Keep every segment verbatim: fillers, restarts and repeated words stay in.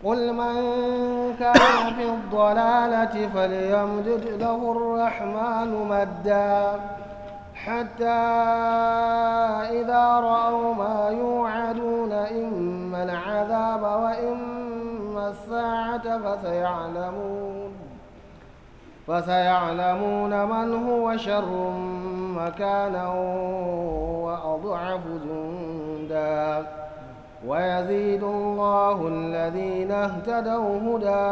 قل من كان في الضلالة فليمدد له الرحمن مدا حتى إذا رأوا ما يوعدون إما العذاب وإما الساعة فسيعلمون فسيعلمون من هو شر مكانا وأضعف جندا ويزيد الله الذين اهتدوا هدى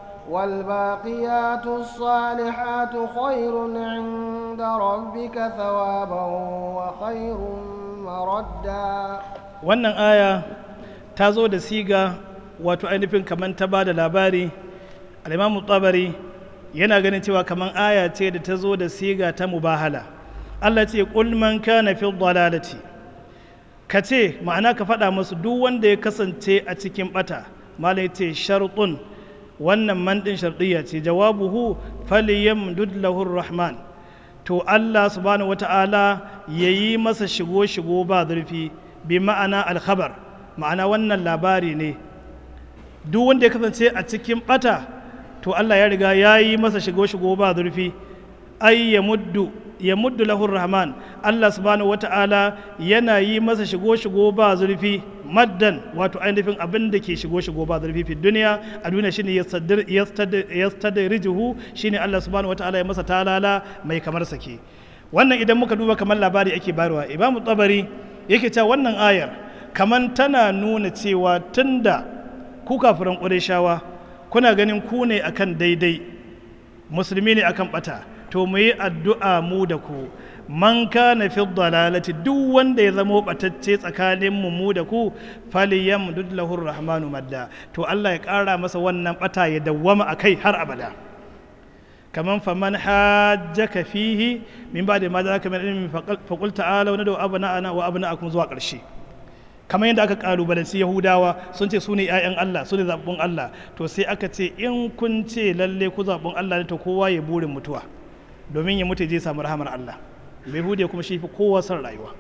والباقيات الصالحات خير عند ربك ثوابا وخير مردا. wannan aya ta zo da siga wato ainihin kaman ta ba da labari. al-Imam Tabari yana ganin cewa kaman aya ce da ta zo da siga ta mubahala. Allah ce qul man kana fi dhalalati, ka ce ma'ana ka faɗa musu duk wanda ya kasance a cikin bata. malai ce shartun, wannan man din shartiyya ce, jawabuhu falyamdud lahu rahman, to Allah subhanahu wata'ala yayi masa shigo shigo ba zurfi, bi ma'ana alkhabar, ma'ana wannan labari ne. duk wanda ya kasance a cikin bata to Allah ya riga yayi masa shigo shigo ba zurfi. ay yamuddu yamuddu lahu rahman, Allah subhanahu wata'ala yana yi masa shigo shigo ba zurfi, maddan wato ainihin abin da ke shigo shigo ba zurfi fi duniya a duniya shine yastadrijuhu, shine Allah subhanahu wata'ala ya masa talala mai kamar sake. wannan idan muka duba kamar labari ake bayarwa. Imam Tabari yake cewa wannan ayar kaman tana nuna cewa tunda ku kafiran Qurayshawa kuna ganin ku ne akan daidai, musulmi ne akan bata, to mu yi addu'a mu da ku, man kana fi dalalati, duk wanda ya zama batacce tsakanin mu mu da ku, falyamdud lahu rahmanu madda, to Allah ya ƙara masa wannan bata ya dawwama akai har abada. kaman faman hajjaka fihi min ba'di ma zaka min ilmin faqul ta'ala nadu abna'ana wa abna'akum zuwa ƙarshe. kamar yadda aka kalubalanci Yahudawa sun ce su ne 'ya'yan Allah, su ne zaɓin Allah, to sai aka ce in kun ce lalle ku zaɓin Allah ne to kowa ya burin mutuwa domin ya mutu je samu rahamar Allah. Yahudiya kuma shi fi kowa son rayuwa.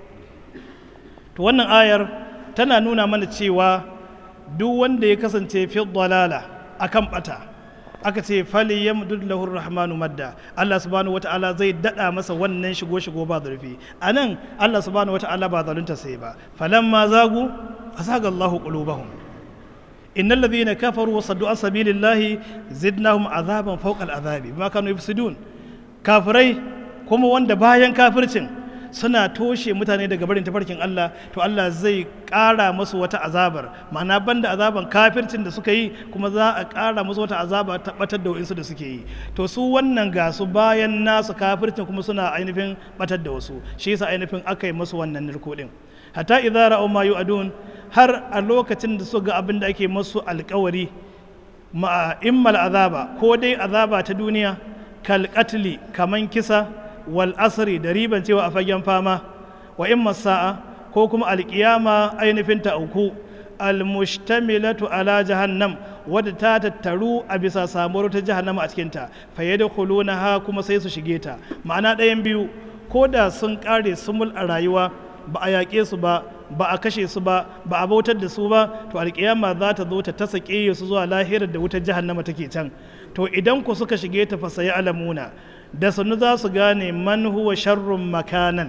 to wannan ayar tana nuna mana cewa duk wanda ya kasance fi dalala akan bata, aka ce fali yamdud lahu rahmanu madda, Allah subhanahu wata'ala zai dada masa wannan shigo shigo ba zurfi. anan Allah subhanahu wata'ala ba zalunta sai ba, falamma zagu asaga Allahu qulubahum innal ladhina kafaru wa saddu an sabilillahi zidnahum azaban fawqa al'azabi bima kanu yufsidun. kafirai kuma wanda bayan kafircin suna toshe mutane daga barin tafarkin Allah, to Allah zai ƙara musu wata azabar, ma'ana banda azaban kafircin da suka yi kuma za a ƙara musu wata azaba ta batar da wa'insu da suke yi. to su wannan ga su bayan nasu kafircin kuma suna ainihin batar da wasu, shi yasa ainihin aka yi musu wannan nirko din. hatta idza ra'aw ma yu'adun, har a lokacin da suka ga abin da ake musu alƙawari, ma immal azaba, ko dai azaba ta duniya kal qatli, kaman kisa, wal asri, da riban cewa a fagen fama, wa imma sa'a, ko kuma alƙiyama ainihin ta auku, almustamilatu ala jahannam, wadda ta tattaru a bisa samuwar ta jahannama a cikinta, fa yadkhulunaha, kuma sai su shige ta. ma'ana ɗayan biyu, ko da sun ƙare sumul a rayuwa, ba a yaƙe su ba, ba a kashe su ba, ba a bautar da su ba, to alƙiyama za ta zo ta tasa ƙeye su zuwa lahirar da wutar jahannama take can. to idan ku suka shige ta fa sayi alamuna, da sanu za su gane man huwa sharrun makanan,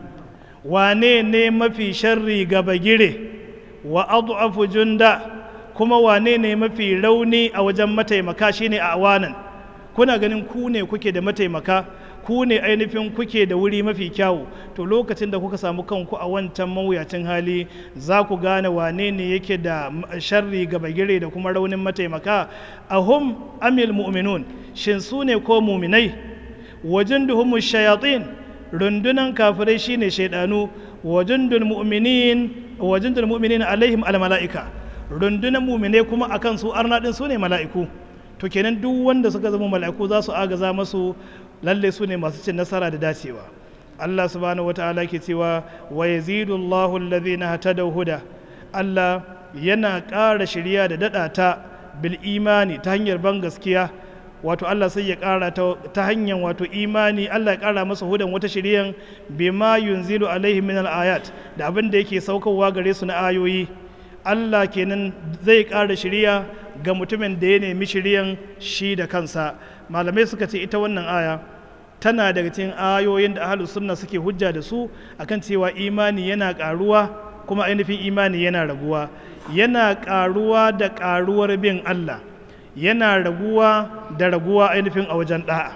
wane ne mafi sharri ga bagire, wa adhafu junda, kuma wane ne mafi rauni a wajen mataimaka, shine a awanan. kuna ganin ku ne kuke da mataimaka, ku ne ainihin kuke da wuri mafi kyawu, to lokacin da kuka samu kanku a wancan mawuyacin hali za ku gane wane ne yake da sharri ga bagire da kuma raunin mataimaka. ahum amil mu'minun, shin su ne ko muminai? wajunduhum shayatin, rundunan kafirai shine shaidanu, wajundul mu'minin wajundul mu'minin alaihim almalaika, rundunan mu'mine kuma akan su arna din su ne mala'iku. to kenan duk wanda suka zama mala'iku za su agaza masu, lalle su ne masu cin nasara da dacewa. Allah subhanahu wata'ala ke cewa wa yazidullahu alladhina hatadaw huda, Allah yana ƙara shirya da dada ta bil imani, ta hanyar ban gaskiya, wato Allah sai ya ƙara ta hanyar wato imani, Allah ya ƙara masa hudan wata shiriyan, bima yunzilu alaihi min al-ayat, da abin da yake saukowa gare su na ayoyi. Allah kenan zai ƙara shiriya ga mutumin da ya nemi shiriyan shi da kansa. Malamai suka ce ita wannan aya tana daga cikin ayoyin da ahlus sunna suke hujja da su akan cewa imani yana karuwa kuma ainihin imani yana raguwa. Yana karuwa da karuwar bin Allah, yana raguwa da raguwa ainihin a wajen da'a.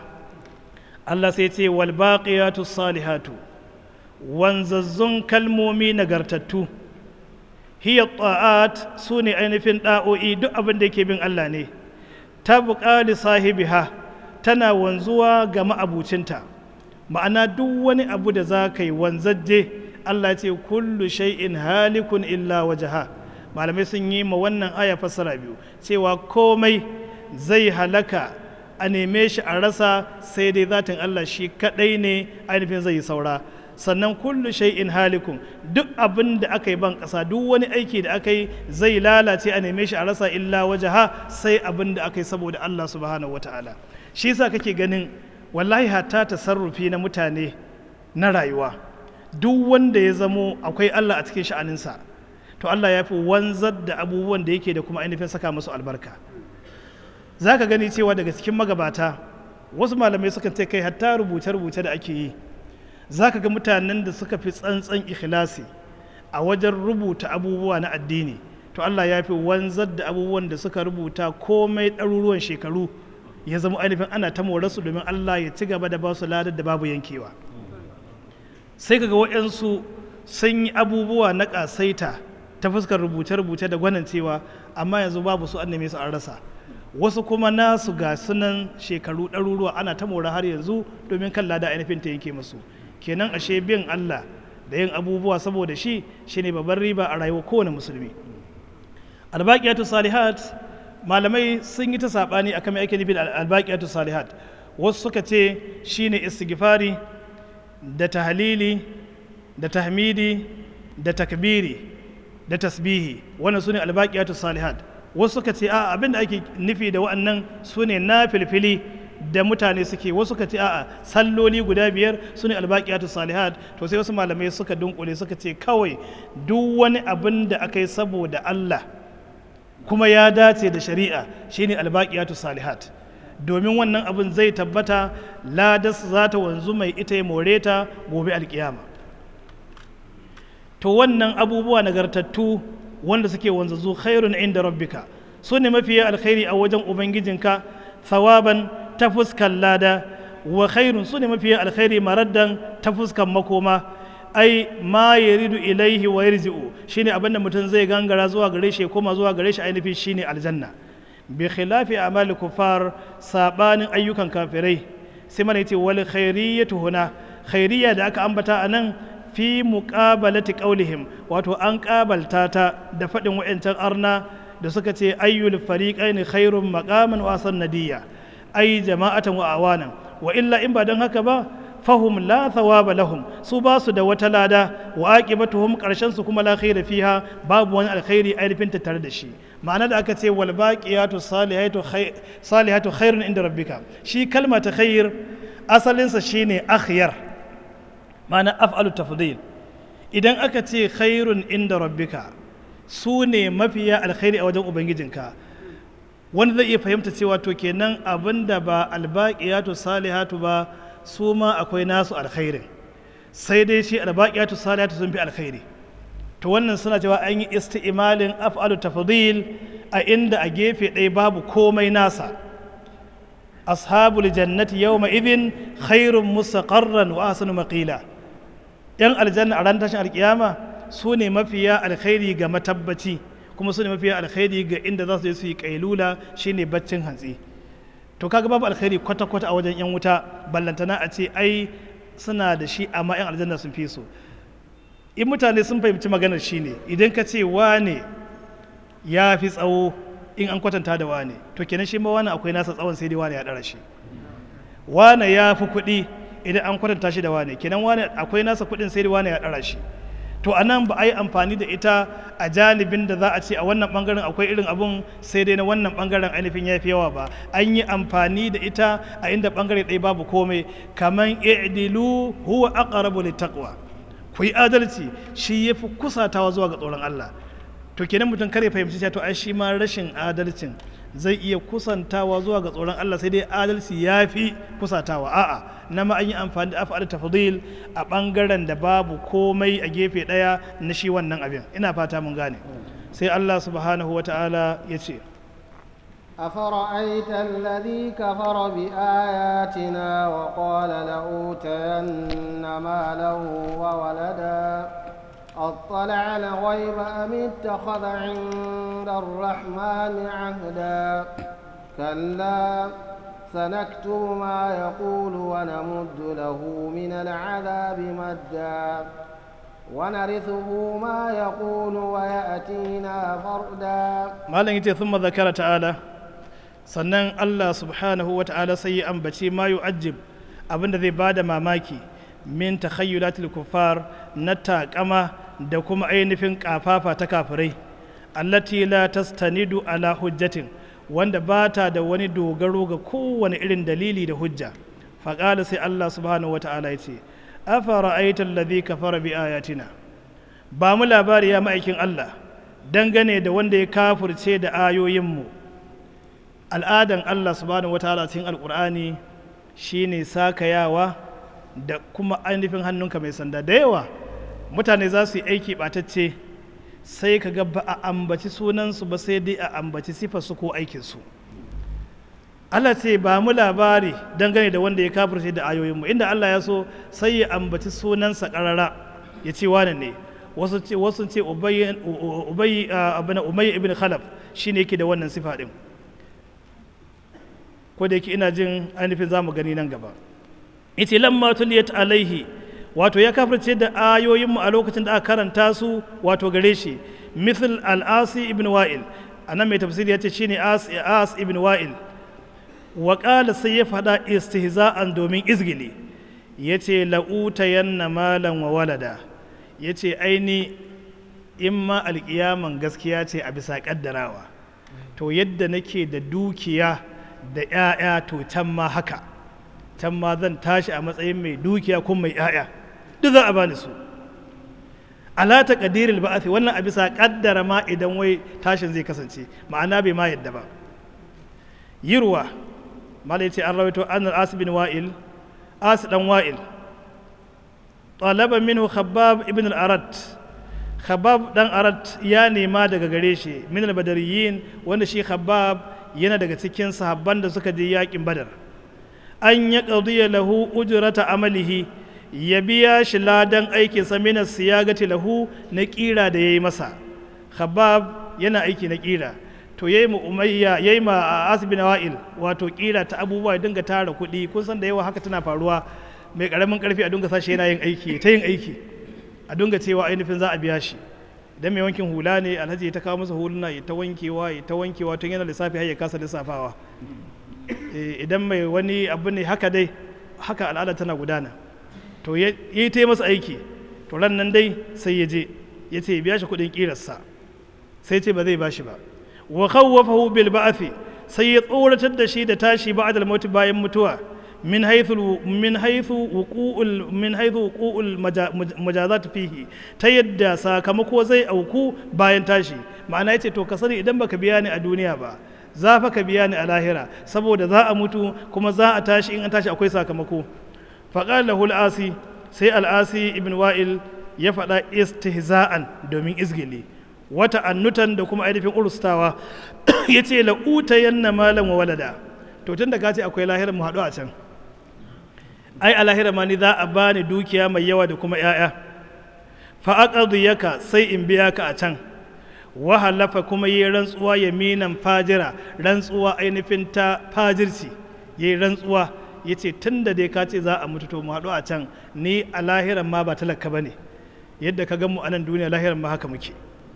Allah sai ce wal baqiyatu salihatu, wanzazzun kalmomi nagartattu, hiya ta'at, su ne ainihin da'o'i, duk abin da yake bin Allah ne, tabqa li sahibiha, tana wanzuwa ga ma'abucinta. Ma'ana duk wani abu da za ka yi wanzajje, Allah ce kullu shay'in halikun illa wajaha. Malamai sun yi ma wannan aya fassara biyu, cewa komai zai halaka a neme shi a rasa, sai dai zatin Allah shi kadai ne ainihin zai yi saura. Sannan kullu shay'in halikun, duk abin da aka yi ban ƙasa, duk wani aiki da aka yi zai lalace a neme shi a rasa illa wajaha, sai abin da aka yi saboda Allah subhanahu wata'ala. Shi yasa kake ganin wallahi hatta tasarrufi na mutane na rayuwa, duk wanda ya zamo akwai Allah a cikin sha'aninsa, to Allah ya fi wanzar da abubuwan da yake da kuma ainihin saka musu albarka. Za ka gani cewa daga cikin magabata wasu malamai sukan ce kai hatta rubuce-rubuce da ake yi, za ka ga mutanen da suka fi tsantsan ikhlasi a wajen rubuta abubuwa na addini, to Allah ya fi wanzar da abubuwan da suka rubuta komai ɗaruruwan shekaru ya zama ainihin ana ta morarsu domin Allah ya ci gaba da ba su ladar da babu yankewa. Sai ka ga waɗansu sun yi abubuwa na ƙasaita ta fuskar rubuce-rubuce da gwanancewa, amma yanzu babu su an neme su an rasa. Wasu kuma nasu ga sunan shekaru ɗaruruwa ana ta mora har yanzu domin kan lada ainihin ta yanke musu. Kenan ashe bin Allah da yin abubuwa saboda shi shine babban riba a rayuwar kowane musulmi. Albaqiyatu salihat, malamai sun yi ta sabani akan me ake nufi da albaqiyatu salihat. Wasu suka ce shine istighfari da tahlili da tahmidi da takbiri da tasbihi, wannan sune albaqiyatu salihat. Wasu suka ce a'a abinda ake nufi da wa'annan sune nafilfili da mutane suke. Wasu suka ce a'a salloli guda biyar sune albaqiyatu salihat. To sai wasu malamai suka dunkule suka ce kawai duk wani abin da aka yi saboda Allah kuma ya dace da shari'a shine albaqiyatu salihat, domin wannan abin zai tabbata, ladas za ta wanzu mai ita ya more ta gobe alkiyama. To wannan abubuwa nagartattu wanda suke wanzazu khairun inda rabbika, su ne mafiya alkhairi a wajen ubangijinka, thawaban ta fuskan lada, wa khairun su ne mafiya alkhairi maraddan ta fuskan makoma. Ai ma yaridu ilaihi wa yarji'u, shine abinda mutum zai gangara zuwa gare shi, koma zuwa gare shi ainihin shine aljanna. Bi khilafi amali kufar, sabanin ayyukan kafirai. Sai mana yace wal khairiyatu huna, khairiyya da aka ambata anan fi muqabalati qaulihim, wato an kabalta ta da faɗin wa'ancan arna da suka ce ayyul fariqaini khairun maqaman wa sanadiyya, ay jama'atan wa awanan. Wa illa in ba don haka ba, fahum la thawaba lahum, su ba su da wata lada, wa aqibatuhum karshen su kuma la khaira fiha, babu wani alkhairi ainihin tare da shi. Ma'ana da aka ce wal baqiyatu salihatu khair salihatu khairun inda rabbika, shi kalma ta khair asalinsa shine akhyar, ma'ana af'alu tafdil. Idan aka ce khairun inda rabbika, su ne mafiya alkhairi a wajen ubangijinka, wanda zai iya fahimta cewa to kenan abinda ba albaqiyatu salihatu ba su ma akwai nasu alkhairin, sai dai shi albaqiyatu salihatu sun fi alkhairi. To wannan suna cewa an yi isti'malin af'alu tafdil a inda a gefe ɗaya babu komai nasa. Ashabul jannati yawma idhin khairun mustaqarran wa ahsanu maqila, yan aljanna a ran tashin alkiyama su ne mafiya alkhairi ga matabbaci, kuma su ne mafiya alkhairi ga inda za su je su yi kailula, shine baccin hantsi. To kaga babu alkhairi kwata-kwata a wajen yan wuta, ballantana a ce ai suna da shi amma yan aljanna sun fi su. In mutane sun fahimci maganar shi ne, idan ka ce wane ya fi tsawo in an kwatanta da wane, to kenan shi ma wane akwai nasa tsawon sai dai wane ya ɗara shi. Wane ya fi kuɗi idan an kwatanta shi da wane, kenan wane akwai nasa kuɗin sai dai wane ya ɗara shi. To a nan ba a yi amfani da ita a janibin da za a ce a wannan ɓangaren akwai irin abun sai dai na wannan ɓangaren ainihin ya fi yawa ba. An yi amfani da ita a inda ɓangare ɗaya babu komai, kaman i'dilu huwa aqrabu littaqwa, ku yi adalci shi ya fi kusatawa zuwa ga tsoron Allah. to kenan mutum kare fahimci cewa to ai shi ma rashin adalcin zai iya kusantawa zuwa ga tsoron Allah, sai dai adalci ya fi kusatawa. A'a, na ma an yi amfani da af'al tafdil a bangaren da babu komai a gefe daya na shi wannan abin. Ina fata mun gane. Sai Allah subhanahu wata'ala ya ce, أفرأيت الذي كفر بآياتنا وقال لأوتين مالا وولدا أطلع الغيب أم اتخذ عند الرحمن عهدا كلا سنكتب ما يقول ونمد له من العذاب مدا ونرثه ما يقول ويأتينا فردا. ما لن ثم ذكر تعالى sannan Allah subhanahu wa ta'ala sai ya ambace ma yu'ajjib abinda zai bada mamaki min takhayyulatil kuffar na taƙama da kuma ainihin kafafa ta kafirai allati la tastanidu ala hujjatin wanda bata da wani dogaro ga kowane irin dalili da hujja. Faƙala sai Allah subhanahu wa ta'ala ya ce, afara'aita alladhi kafara bi ayatina, ba mu labari ya ma'aikin Allah dangane da wanda ya kafirce da ayoyinmu. Al'adan Allah subhanahu wataala cikin alkur'ani shine sakayawa da kuma ainihin hannunka mai sanda. Da yawa mutane za su yi aiki batacce sai ka ga ba a ambaci sunansu ba, sai dai a ambaci sifarsu ko aikinsu. Allah ce ba mu labari dangane da wanda ya kafirce da ayoyinmu, inda Allah ya so sai ya ambaci sunansa karara ya ce wane ne. Wasu ce wasu ce Ubay Ubay ibn Khalaf shine yake da wannan sifa din, ko da yake ina jin ainihin za mu gani nan gaba. Ita lamma tuliyat alaihi, wato ya kafirce da ayoyinmu a lokacin da aka karanta su wato gare shi. Mithl al-Asi ibn Wa'il, anan mai tafsiri ya ce shine As, As ibn Wa'il. Wa qala sai ya faɗa istihza'an domin izgili, ya ce la'utayanna malan wa walada, ya ce aini in ma alƙiyaman gaskiya ce a bisa ƙaddarawa, to yadda nake da dukiya da ‘ya'ya to can ma haka, can ma zan tashi a matsayin mai dukiya kuma mai ‘ya'ya duk za a bani su. Ala ta ƙadiril ba'athi, wannan a bisa ƙaddara ma idan wai tashin zai kasance, ma'ana bai ma yadda ba. Yirwa mala ya ce an rawaito an al-As bin Wa'il, As dan Wa'il talaba minhu Khabbab ibn al-Arat, Khabbab dan Arat ya nema daga gare shi min al-Badariyin, wanda shi Khabbab yana daga cikin sahabban da suka je yakin Badar, an ya qadiya lahu ujrata amalihi, ya biya shi ladan aikin sa min siyagati lahu na kira da yayi masa. Khabbab yana aiki na kira, to yayi mu Umayya yayi ma As bin Wa'il wato kira ta abubuwa, dinga tara kuɗi. Kun san da yawa haka tana faruwa, mai karamin karfi a dinga sashi yana yin aiki ta yin aiki, a dinga cewa ainihin za a biya shi. Idan mai wankin hula ne, alhaji ya ta kawo masa huluna ya ta wankewa ya ta wankewa tun yana lissafi har ya kasa lissafawa. Idan mai wani abu ne haka dai, haka al'ada tana gudana. To ya yi ta masa aiki, to ran nan dai sai ya je ya ce ya biya shi kuɗin ƙirarsa, sai ce ba zai ba shi ba. Wa khawwafahu bil ba'thi, sai ya tsoratar da shi da tashi ba'da al-maut, bayan mutuwa. min haithu min haithu wuqu'ul min haithu wuqu'ul majazat fihi, ta yadda sakamako zai auku bayan tashi. Ma'ana yace to ka sani idan baka biya ni a duniya ba, za fa ka biya ni a lahira, saboda za a mutu kuma za a tashi, in an tashi akwai sakamako. Faqala lahu al-Asi, sai al-Asi ibn Wa'il ya faɗa istihza'an domin izgili, wata annutan da kuma ainihin urustawa, yace la utayanna malan wa walada. To tun da ka ce akwai lahira mu haɗu a can, ai a lahira ma ni za a bani dukiya mai yawa da kuma ‘ya'ya. Fa aqdiyaka, sai in biya ka a can. Wa halafa, kuma yi rantsuwa yaminan fajira, rantsuwa ainihin ta fajirci, yi rantsuwa ya ce tun da dai ka ce za a mutu to mu haɗu a can, ni a lahiran ma ba talaka ba ne, yadda ka gan mu a nan duniya lahiran ma haka muke.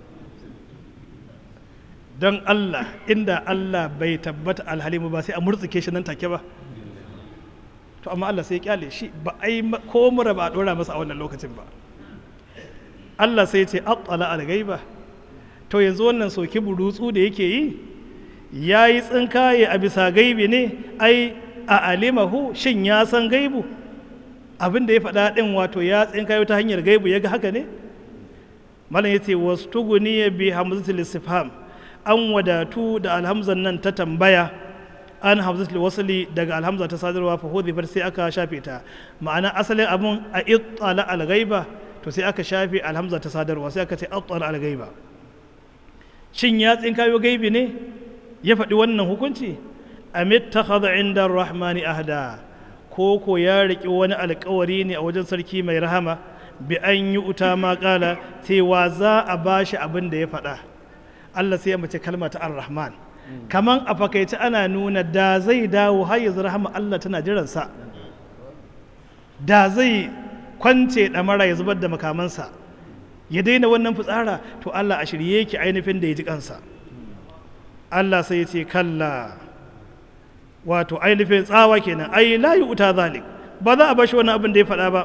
Don Allah, inda Allah bai tabbata alhalimu ba sai a murtsuke shi nan take ba. To amma Allah sai ya kyale shi, ba a yi ko mura ba a ɗora masa a wannan lokacin ba. Allah sai ya ce attala al-ghaiba, to yanzu wannan soki burutsu da yake yi ya yi tsinkaye a bisa gaibi ne, ai a alimahu, shin ya san gaibu? Abin da ya faɗa ɗin wato ya tsinkayo ta hanyar gaibu ya ga haka ne? malam yace wastuguniya bi hamzatil istifham an wadatu da alhamzan nan ta tambaya an hamzatul wasli daga alhamza ta sadarwa fa hudhifat sai aka shafe ta ma'ana asalin abun a ittala al-ghaiba to sai aka shafe alhamza ta sadarwa sai aka ce ittala al-ghaiba shin ya tsinkayo gaibi ne ya faɗi wannan hukunci amittakhadha inda ar-rahmani ahda ko ko ya riki wani alƙawari ne a wajen sarki mai rahama bi an yi uta ma kala cewa za a bashi abin da ya faɗa Allah sai ya mace kalma ta ar-rahman kaman a fakaice ana nuna da zai dawo har yanzu rahama Allah tana jiransa da zai kwance ɗamara ya zubar da makamansa ya daina wannan fitsara to Allah a shirye yake ainihin da ya ji kansa Allah sai ya ce kalla wato ainihin tsawa kenan ai la yu'ta zalik ba za a bashi wannan abin da ya faɗa ba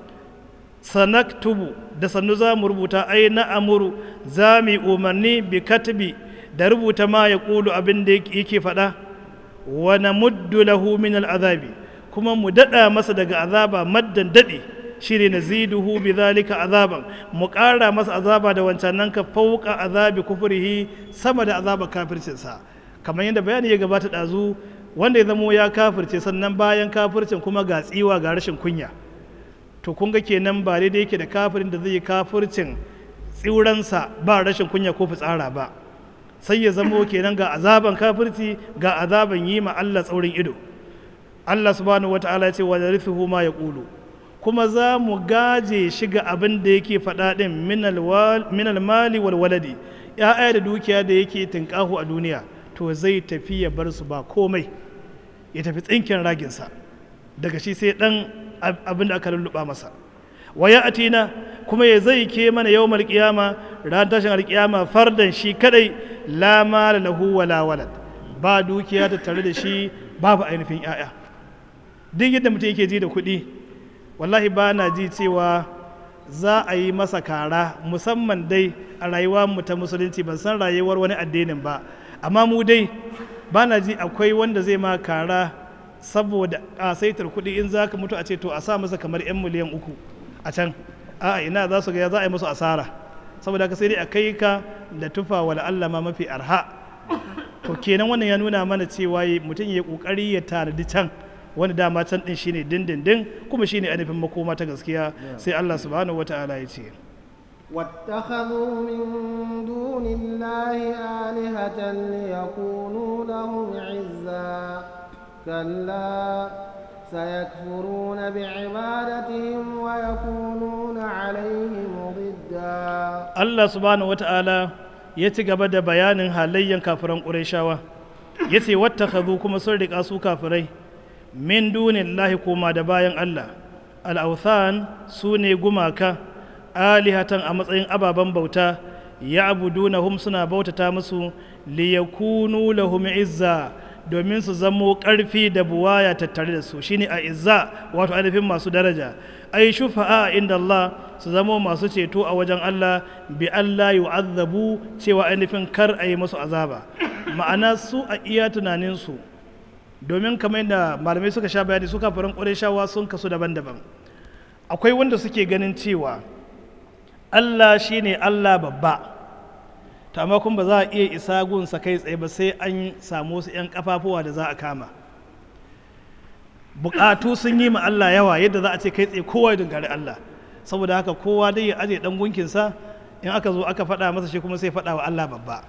sanaktubu da sannu za mu rubuta ai na amuru za mu umarni bi katbi da rubuta ma ya kulu abin da yake faɗa wa namuddu lahu min al'azabi kuma mu daɗa masa daga azaba maddan daɗe shi ne naziduhu bi zalika azaban mu ƙara masa azaba da wancan nan ka fauka azabi kufurihi sama da azaba kafircinsa kamar yadda bayani ya gabata ɗazu wanda ya zamo ya kafirce sannan bayan kafircin kuma ga tsiwa ga rashin kunya to kun ga kenan ba daidai yake da kafirin da zai yi kafircin tsiransa ba rashin kunya ko fitsara ba sai ya zamo kenan ga azaban kafirci ga azaban yi ma Allah tsaurin ido Allah subhanahu wata'ala ya ce wa yarithuhu ma yaqulu kuma za mu gaje shi ga abin da yake faɗa ɗin minal mali wal waladi ya'ya da dukiya da yake tinkahu a duniya to zai tafi ya bar su ba komai ya tafi tsinkin raginsa daga shi sai ɗan abin da aka lulluɓa masa wa ya atina kuma ya zai ke mana yawmal qiyama ran tashin alƙiyama fardan shi kadai la mala lahu wala walad ba dukiya ta tare da shi babu ainihin ya'ya duk yadda mutum yake ji da kuɗi wallahi ba na ji cewa za a yi masa kara musamman dai a rayuwa mu ta musulunci ban san rayuwar wani addinin ba amma mu dai ba na ji akwai wanda zai ma kara saboda kasaitar kuɗi in za ka mutu a ce to a sa masa kamar 'yan miliyan uku a can a ina za su ga za a yi musu asara saboda ka sai dai a kai ka da tufa wa Allah ma mafi arha to kenan wannan ya nuna mana cewa mutum ya kokari ya tanadi can wani dama can din shine dindindin kuma shine ainihin makoma ta gaskiya sai Allah subhanahu wataala ya ce واتخذوا من دون الله آلهة ليكونوا لهم عزا كلا سيكفرون بعبادتهم ويكونون عليهم ضدا الله سبحانه وتعالى يتقبل da bayanin halayyan kafiran Qurayshawa yace wattakhadhu kuma sun rika su kafirai min dunillahi kuma da bayan Allah al-awthan sune gumaka alihatan a matsayin ababen bauta ya'budunahum suna bautata musu liyakunu lahum izza domin su zamo ƙarfi da buwaya tattare da su shine a izza wato ainihin masu daraja ai shufa'a inda Allah su zamo masu ceto a wajen Allah bi Allah yu'azzabu cewa ainihin kar a yi musu azaba ma'ana su a iya tunaninsu domin kamar yadda malamai suka sha bayani su kafirin Qurayshawa sun kasu daban-daban akwai wanda suke ganin cewa Allah shine Allah babba ta amma kuma ba za a iya isa gunsa kai tsaye ba sai an samu su 'yan kafafuwa da za a kama bukatu sun yi ma Allah yawa yadda za a ce kai tsaye kowa ya dungari Allah saboda haka kowa dai ya aje dan gunkinsa in aka zo aka faɗa masa shi kuma sai faɗa wa Allah babba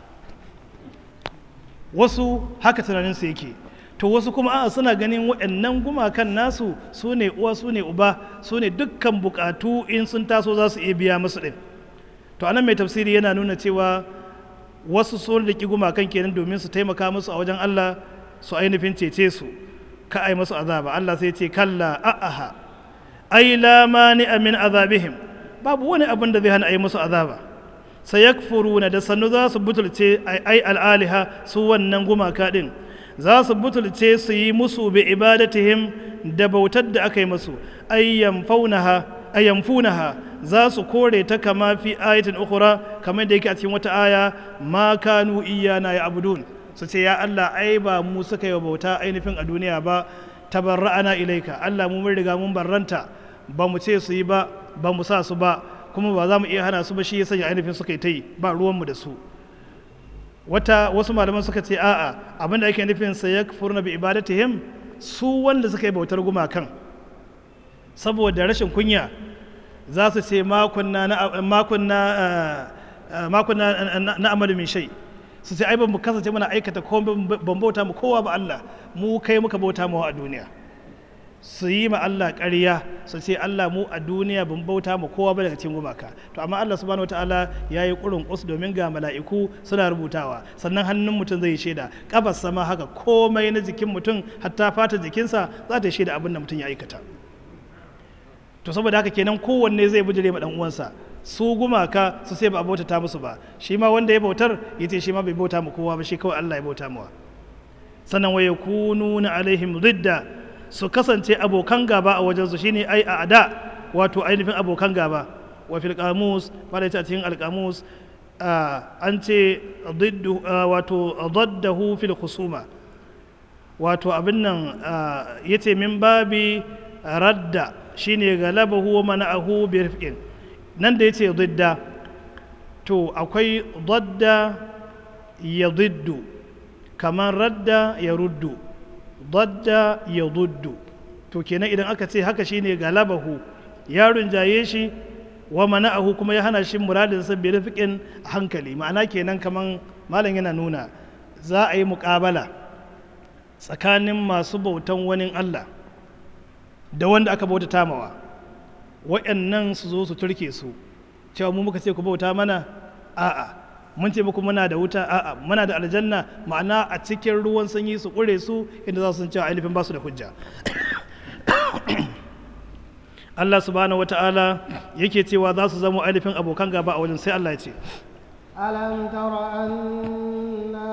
wasu haka tunaninsu yake to wasu kuma a suna ganin waɗannan gumakan nasu su ne uwa su ne uba su ne dukkan bukatu in sun taso za su iya biya musu ɗin to anan mai tafsiri yana nuna cewa wasu sun riki gumakan kenan domin su taimaka musu a wajen Allah su ainihin cece su ka ai musu azaba Allah sai ce kalla a'aha ai la mani min azabihim babu wani abin da zai hana ai musu azaba sayakfuruna da sannu za su butulce ai al'aliha su wannan gumaka din za su butulce su yi musu bi ibadatihim da bautar da aka yi musu ayyamfunaha ayyamfunaha za su kore ta kama fi ayatin ukhra kamar da yake a cikin wata aya ma kanu iyana ya abudun su ce ya Allah ai ba mu suka yi bauta ainihin a duniya ba tabarra'ana ilaika Allah mu mun riga mun barranta ba mu ce su yi ba ba mu sa su ba kuma ba za mu iya hana su ba, shi ya sanya ainihin suka yi ta yi, ba ruwanmu da su. Wata wasu malaman suka ce a'a abin da ake nufin sa yakfuruna bi ibadatihim, su wanda suka yi bautar gumakan saboda rashin kunya za su ce makunna na makunna makunna na amalu min shay, su ce ai ban mu kasance muna aikata ko ban bauta mu kowa ba Allah, mu kai muka bauta mu a duniya. Su yi ma Allah ƙarya su ce Allah mu a duniya ban bauta mu kowa ba daga cikin gumaka. To amma Allah subhanahu wataala ya yi ƙurin ƙus domin ga mala'iku suna rubutawa, sannan hannun mutum zai shaida, ƙafar sama haka, komai na jikin mutum hatta fata jikinsa za ta shaida abin da mutum ya aikata. To saboda haka kenan kowanne zai bijire ma dan uwansa, su gumaka su sai ba a bautata musu ba, shi ma wanda ya bautar ya ce shi ma bai bauta mu kowa ba, shi kawai Allah ya bauta mawa. Sannan wa yakununa alaihim ridda, su kasance abokan gaba a wajensu, shine ai a ada, wato ainihin abokan gaba. Wa fil qamus, fara ta cikin alqamus an ce diddu wato daddahu fil khusuma, wato abin nan yace min babi radda, shine galabahu wa mana'ahu bi rifqin. Nan da yace didda, to akwai dadda ya diddu, kamar radda ya ruddu, dadda ya duddu. To kenan idan aka ce haka shine galabahu, ya rinjaye shi, wa mana'ahu kuma ya hana shi muradin sa bi rifqin hankali. Ma'ana kenan kaman malam yana nuna za a yi muƙabala tsakanin masu bautan wani Allah da wanda aka bauta tamawa, waɗannan su zo su turke su cewa mu muka ce ku bauta mana, a'a mun ce muku muna da wuta, a'a muna da aljanna, ma'ana a cikin ruwan sanyi su ƙure su inda za su san cewa ainihin ba su da hujja. Allah subhanahu wata'ala yake cewa za su zama ainihin abokan gaba a wajen, sai Allah ya ce ألم تر أنا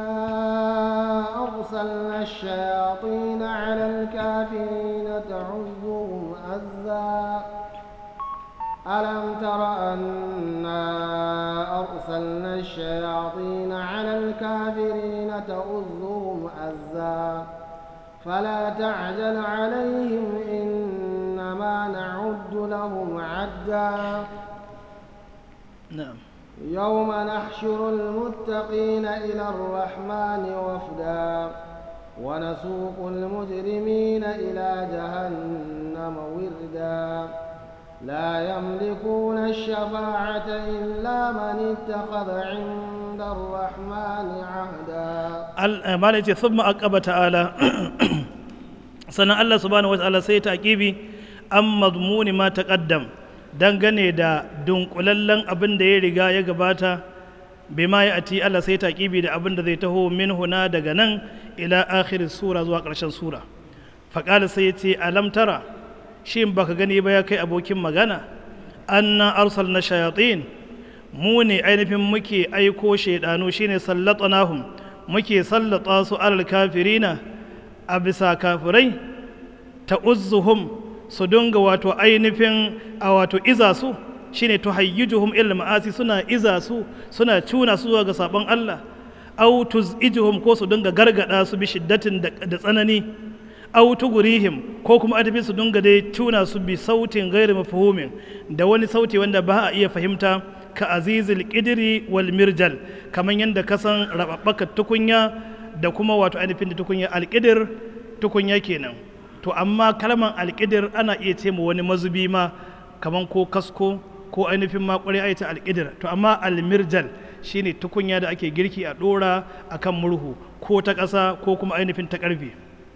أرسلنا الشياطين على الكافرين تعزهم أزا ألم تر أنا أرسلنا الشياطين على الكافرين تعزهم أزا فلا تعجل عليهم إنما نعد لهم عدا. نعم. يوم نحشر المتقين إلى الرحمن وفدا ونسوق المجرمين إلى جهنم وردا لا يملكون الشفاعة إلا من اتخذ عند الرحمن عهدا. ما ثم أقب تعالى سنة الله سبحانه وتعالى سيتأكيبي أم مضمون ما تقدم dangane da dunkulallen abin da ya riga ya gabata, bima ya ati Allah sai taqibi da abin da zai taho min huna daga nan ila akhir sura zuwa ƙarshen sura. Faqala sai yace alam tara, shin baka gani ba ya kai abokin magana, anna arsalna shayatin, mu ne ainihin muke aiko shaidanu, shine sallatanahum, muke sallata su alal kafirina a bisa kafirai, ta'uzzuhum, su dunga wato ainihin a wato iza su, shine tuhayyujuhum ila ma'asi, suna iza su, suna cuna su zuwa ga sabon Allah, aw tuzijuhum, ko su dunga gargada su bi shiddatin da tsanani, aw tugurihim, ko kuma adabi su dunga dai cuna su bi sautin ghairi mafhumin, da wani sauti wanda ba a iya fahimta, ka azizil qidri wal mirjal, kaman yanda kasan rababbaka tukunya da kuma wato ainihin da tukunya alqidir, tukunya kenan. To amma kalmar alƙidir ana iya ce mu wani mazubi ma, kaman ko kasko ko ainihin ma ƙwarai aita alƙidir. To amma almirjal shine tukunya da ake girki a ɗora a kan murhu, ko ta ƙasa ko kuma ainihin ta ƙarfe.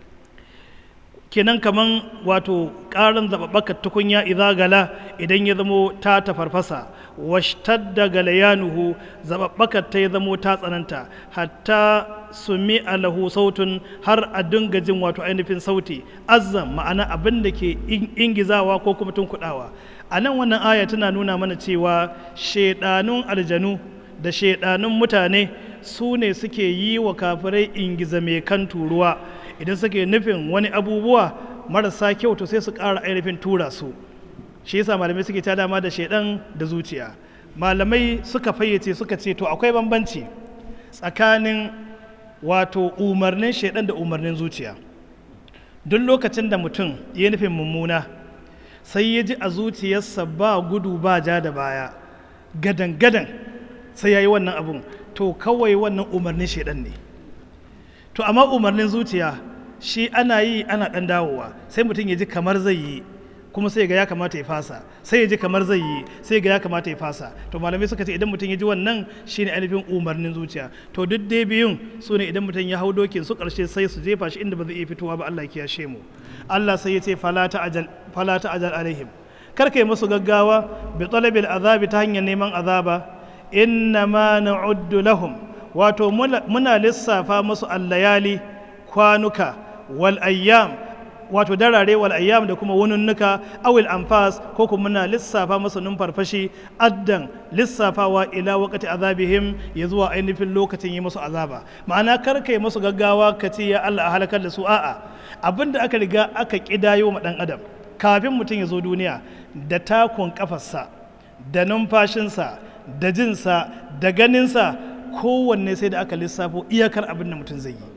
Kenan kaman wato ƙarin zaɓaɓɓakar tukunya idza gala, idan ya zamo ta tafarfasa, washtadda galayanuhu, zaɓaɓɓakar ta ya zamo ta tsananta, hatta sumi alahu sautun, har a dinga jin wato ainihin sauti, azzam, ma'ana abin da ke ingizawa ko kuma tunkuɗawa. A nan wannan aya tana nuna mana cewa shaiɗanun aljanu da shaiɗanun mutane su ne suke yi wa kafirai ingiza mai kan turuwa, idan suke nufin wani abubuwa marasa kyau to sai su ƙara ainihin tura su. Shi yasa malamai suke ta dama da shaiɗan da zuciya. Malamai suka fayyace suka ce to akwai bambanci tsakanin wato umarnin shaidan da umarnin zuciya. Duk lokacin da mutum ya nufin mummuna sai ya ji a zuciyarsa ba gudu ba ja da baya gadan gadan sai ya yi wannan abun, to kawai wannan umarnin shaidan ne. To amma umarnin zuciya shi ana yi ana ɗan dawowa, sai mutum ya ji kamar zai yi kuma sai ga ya kamata ya fasa, sai ya ji kamar zai yi sai ga ya kamata ya fasa. To malamai suka ce idan mutum ya ji wannan shine ainihin umarnin zuciya. To duk dai biyun su ne idan mutum ya hau dokin su ƙarshe sai su jefa shi inda ba zai iya fitowa ba. Allah ya kiyashe mu. Allah sai ya ce fala ta'ajal fala ta'ajal alaihim, kar kai musu gaggawa bi talabil azabi, ta hanyar neman azaba. Inna ma na'uddu lahum, wato muna lissafa musu allayali, kwanuka, wal ayyam, wato darare, wal ayyam da kuma wununnuka, awil anfas, ko kuma muna lissafa musu numfarfashi, addan lissafawa ila waqti azabihim, ya zuwa ainihin lokacin yi musu azaba. Ma'ana kar kai musu gaggawa ka ce ya Allah a halakar da su, a'a abinda aka riga aka kidayo ma dan adam kafin mutum ya zo duniya, da takun kafarsa da numfashinsa da jinsa da ganinsa, kowanne sai da aka lissafo iyakar abin da mutum zai yi.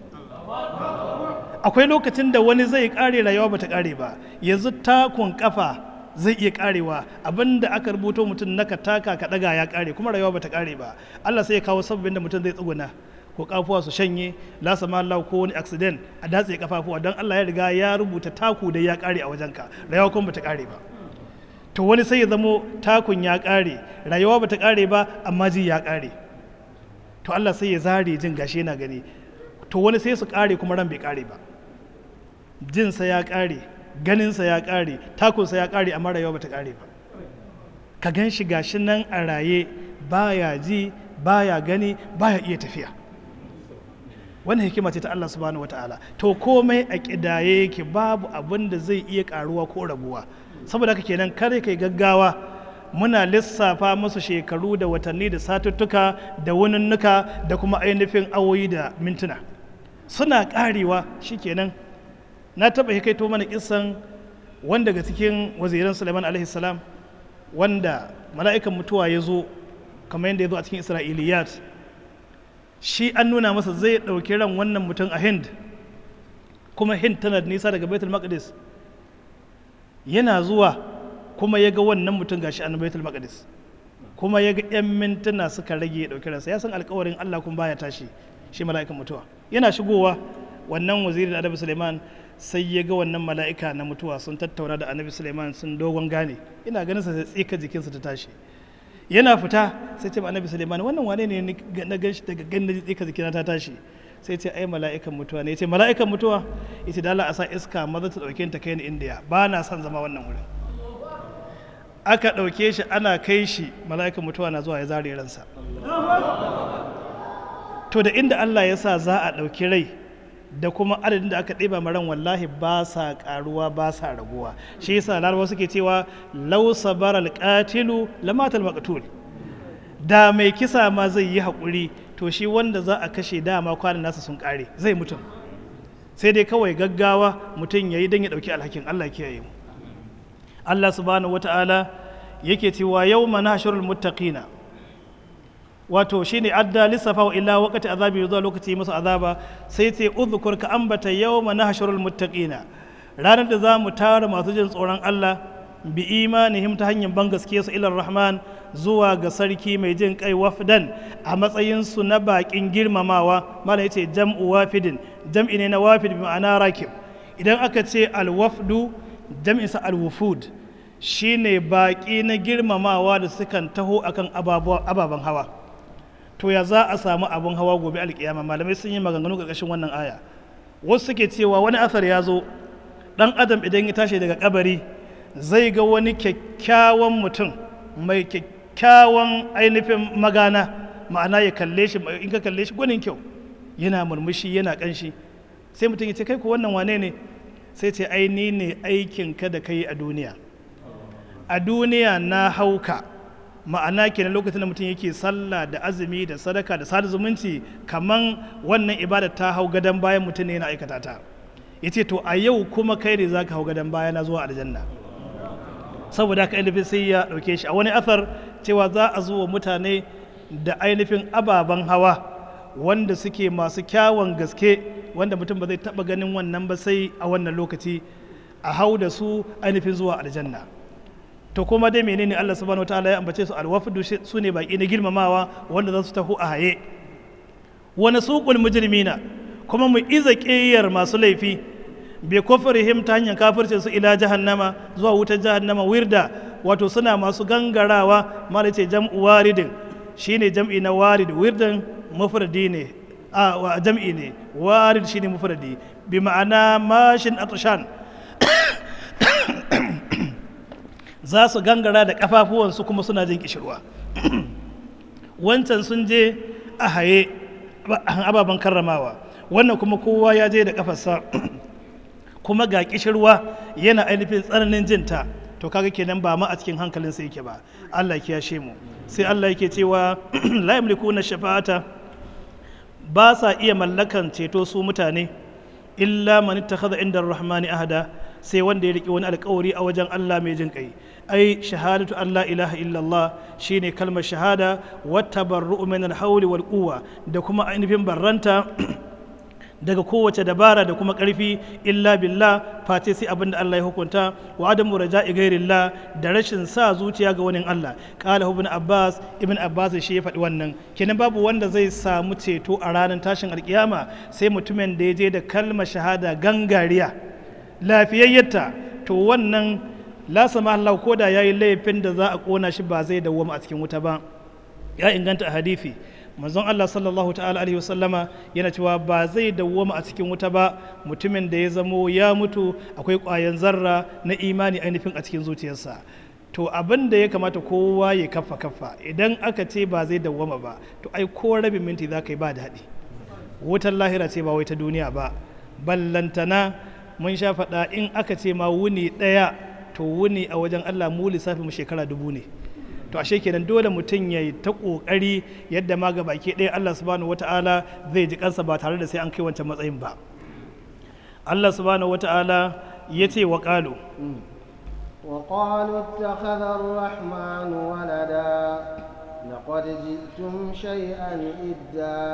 Akwai lokacin da wani zai kare rayuwa bata kare ba, yanzu takun kafa zai iya karewa, abin da aka rubuto mutum naka taka ka daga ya kare kuma rayuwa bata kare ba. Allah sai ya kawo sabbin da mutum zai tsuguna ko kafuwa su shanye, la sama Allah ko wani accident a datse kafafuwa, don Allah ya riga ya rubuta taku da ya kare a wajenka, rayuwa kuma bata kare ba. To wani sai ya zamo takun ya kare, rayuwa bata kare ba amma ji ya kare. To Allah sai ya zare jin gashi yana gani. To wani sai su kare kuma ran bai kare ba, jinsa ya kare, ganinsa ya kare, takunsa ya kare, amma rayuwa bata kare ba. Ka gan shi gashi nan a raye, baya ji baya gani baya iya tafiya. Wannan hikima ce ta Allah subhanahu wataala. To komai a kidaye yake, babu abin da zai iya karuwa ko rabuwa. Saboda haka kenan kare kai gaggawa, muna lissafa musu shekaru da watanni da satuttuka da wununnuka da kuma ainihin awoyi da mintuna, suna karewa shikenan. Na taba hikaito mana kissan wanda daga cikin waziran Sulaiman alaihi salam, wanda mala'ikan mutuwa ya zo kamar yadda ya zo a cikin Isra'iliyat. Shi an nuna masa zai ɗauki ran wannan mutum a Hind, kuma Hind tana da nisa daga Baitul Maqdis. Yana zuwa kuma ya ga wannan mutum gashi a Baitul Maqdis, kuma ya ga 'yan mintuna suka rage ya ɗauki ransa. Ya san alkawarin Allah kuma baya tashi, shi mala'ikan mutuwa. Yana shigowa wannan wazirin Annabi Sulaiman sai ya ga wannan mala'ika na mutuwa sun tattauna da Annabi Sulaiman sun dogon gane. Ina ganin sa sai tsika jikinsa ta tashi. Yana fita sai ce Annabi Sulaiman, wannan wane ne na ganshi daga ganin tsika jikina ta tashi? Sai ce ai mala'ikan mutuwa ne. Ya ce mala'ikan mutuwa? Ya ce da Allah a sa iska maza ta ɗauke ta kai ni Indiya, ba na son zama wannan wurin. Aka ɗauke shi ana kai shi, mala'ikan mutuwa na zuwa ya zare ransa. To da inda Allah ya sa za a ɗauki rai da kuma adadin da aka ɗeba maran, wallahi ba sa ƙaruwa ba sa raguwa. Shi yasa larabawa suke cewa law sabara alqatilu lamatal maqtul, da mai kisa ma zai yi haƙuri, to shi wanda za a kashe dama kwanan nasa sun ƙare, zai mutum. Sai dai kawai gaggawa mutum yayi dan ya ɗauki alhakin. Allah kiyaye mu. Allah subhanahu wata'ala yake cewa yawma nahshurul muttaqina, wato shine adda lissafa wa illa waqti azabi, zuwa lokaci musu azaba. Sai ce udhkur ka ambata yawma nahshurul muttaqina, ranar da za mu tara masu jin tsoron Allah, bi imanihim, ta hanyar ban gaskiya su, ilar rahman, zuwa ga sarki mai jin kai, wafdan, a matsayin su na bakin girmamawa. Mala yace jam'u wafidin, jam'i ne na wafid bi ma'ana rakib. Idan aka ce alwafdu jam'insa alwufud, shine baki na girmamawa da sukan taho akan ababen hawa. To ya za a samu abin hawa gobe alkiyama? Malamai sun yi maganganu ƙarƙashin wannan aya. Wasu suke cewa wani asar ya zo, ɗan adam idan ya tashi daga kabari zai ga wani kyakkyawan mutum mai kyakkyawan ainihin magana, ma'ana ya kalle shi, in ka kalle shi gwanin kyau, yana murmushi yana ƙanshi. Sai mutum ya ce kai ko wannan wane ne? Sai ce ai ni ne aikin ka da kai a duniya. A duniya na hauka, ma'ana kenan lokacin da mutum yake sallah da azumi da sadaka da sada zumunci, kaman wannan ibada ta hau gadon bayan mutum ne yana aikata ta. Ya ce to a yau kuma kai ne za ka hau gadon baya na zuwa aljanna. Saboda haka ainihin sai ya ɗauke shi. A wani athar cewa za a zuwa mutane da ainihin ababen hawa wanda suke masu kyawun gaske, wanda mutum ba zai taɓa ganin wannan ba sai a wannan lokaci, a hau da su ainihin zuwa aljanna. to kuma dai menene Allah subhanahu wataala ya ambace su alwafdu su ne baki na girmamawa wanda za su taho a haye wa nasuqul mujrimina kuma mu iza ƙiyar masu laifi bi kufrihim ta hanyar kafircin su ila jahannama zuwa wutar jahannama wirda wato suna masu gangarawa mala ce jam'u waridin shine jam'i na warid wirdan mufradi ne a jam'i ne warid shine mufradi bi ma'ana mashin atshan za su gangara da kafafuwansu kuma suna jin kishirwa wancan sun je a haye ababen karramawa wannan kuma kowa ya je da kafarsa kuma ga kishirwa yana ainihin tsananin jinta to kaga kenan ba ma a cikin hankalinsa yake ba Allah ya kiyashe mu sai Allah yake cewa la yamlikuna shafa'ata ba sa iya mallakan ceto su mutane illa man ittakhadha inda ar-rahmani ahada sai wanda ya riki wani alƙawari a wajen Allah mai jin kai ai shahadatu an la ilaha illallah shine kalmar shahada wa tabarru'u min al-hawli wal quwwa da kuma ainihin barranta daga kowace dabara da kuma ƙarfi illa billah face sai abinda Allah ya hukunta wa adamu raja'i ghairillah da rashin sa zuciya ga wani Allah qala ibn Abbas ibn Abbas shi ya faɗi wannan kenan babu wanda zai samu ceto a ranar tashin alkiyama sai mutumin da ya je da kalmar shahada gangariya lafiyayyarta to wannan la sama Allah ko da yayi laifin da za a kona shi ba zai dawwama a cikin wuta ba ya inganta a hadisi manzon Allah sallallahu ta'ala alaihi wasallama yana cewa ba zai dawwama a cikin wuta ba mutumin da ya zamo ya mutu akwai ƙwayan zarra na imani ainihin a cikin zuciyarsa to abin da ya kamata kowa ya kafa kafa idan aka ce ba zai dawwama ba to ai ko rabin minti za ka yi ba daɗi wutar lahira ce ba wai ta duniya ba ballantana mun sha faɗa in aka ce ma wuni ɗaya to wuni a wajen Allah mu lissafi mu shekara dubu ne to ashe kenan dole mutum ya yi ta ƙoƙari yadda ma ga baki ɗaya Allah subhanahu wata'ala zai ji kansa ba tare da sai an kai wancan matsayin ba Allah subhanahu wata'ala ya ce wa ƙalu وقالوا اتخذ الرحمن ولدا لقد جئتم شيئا إدا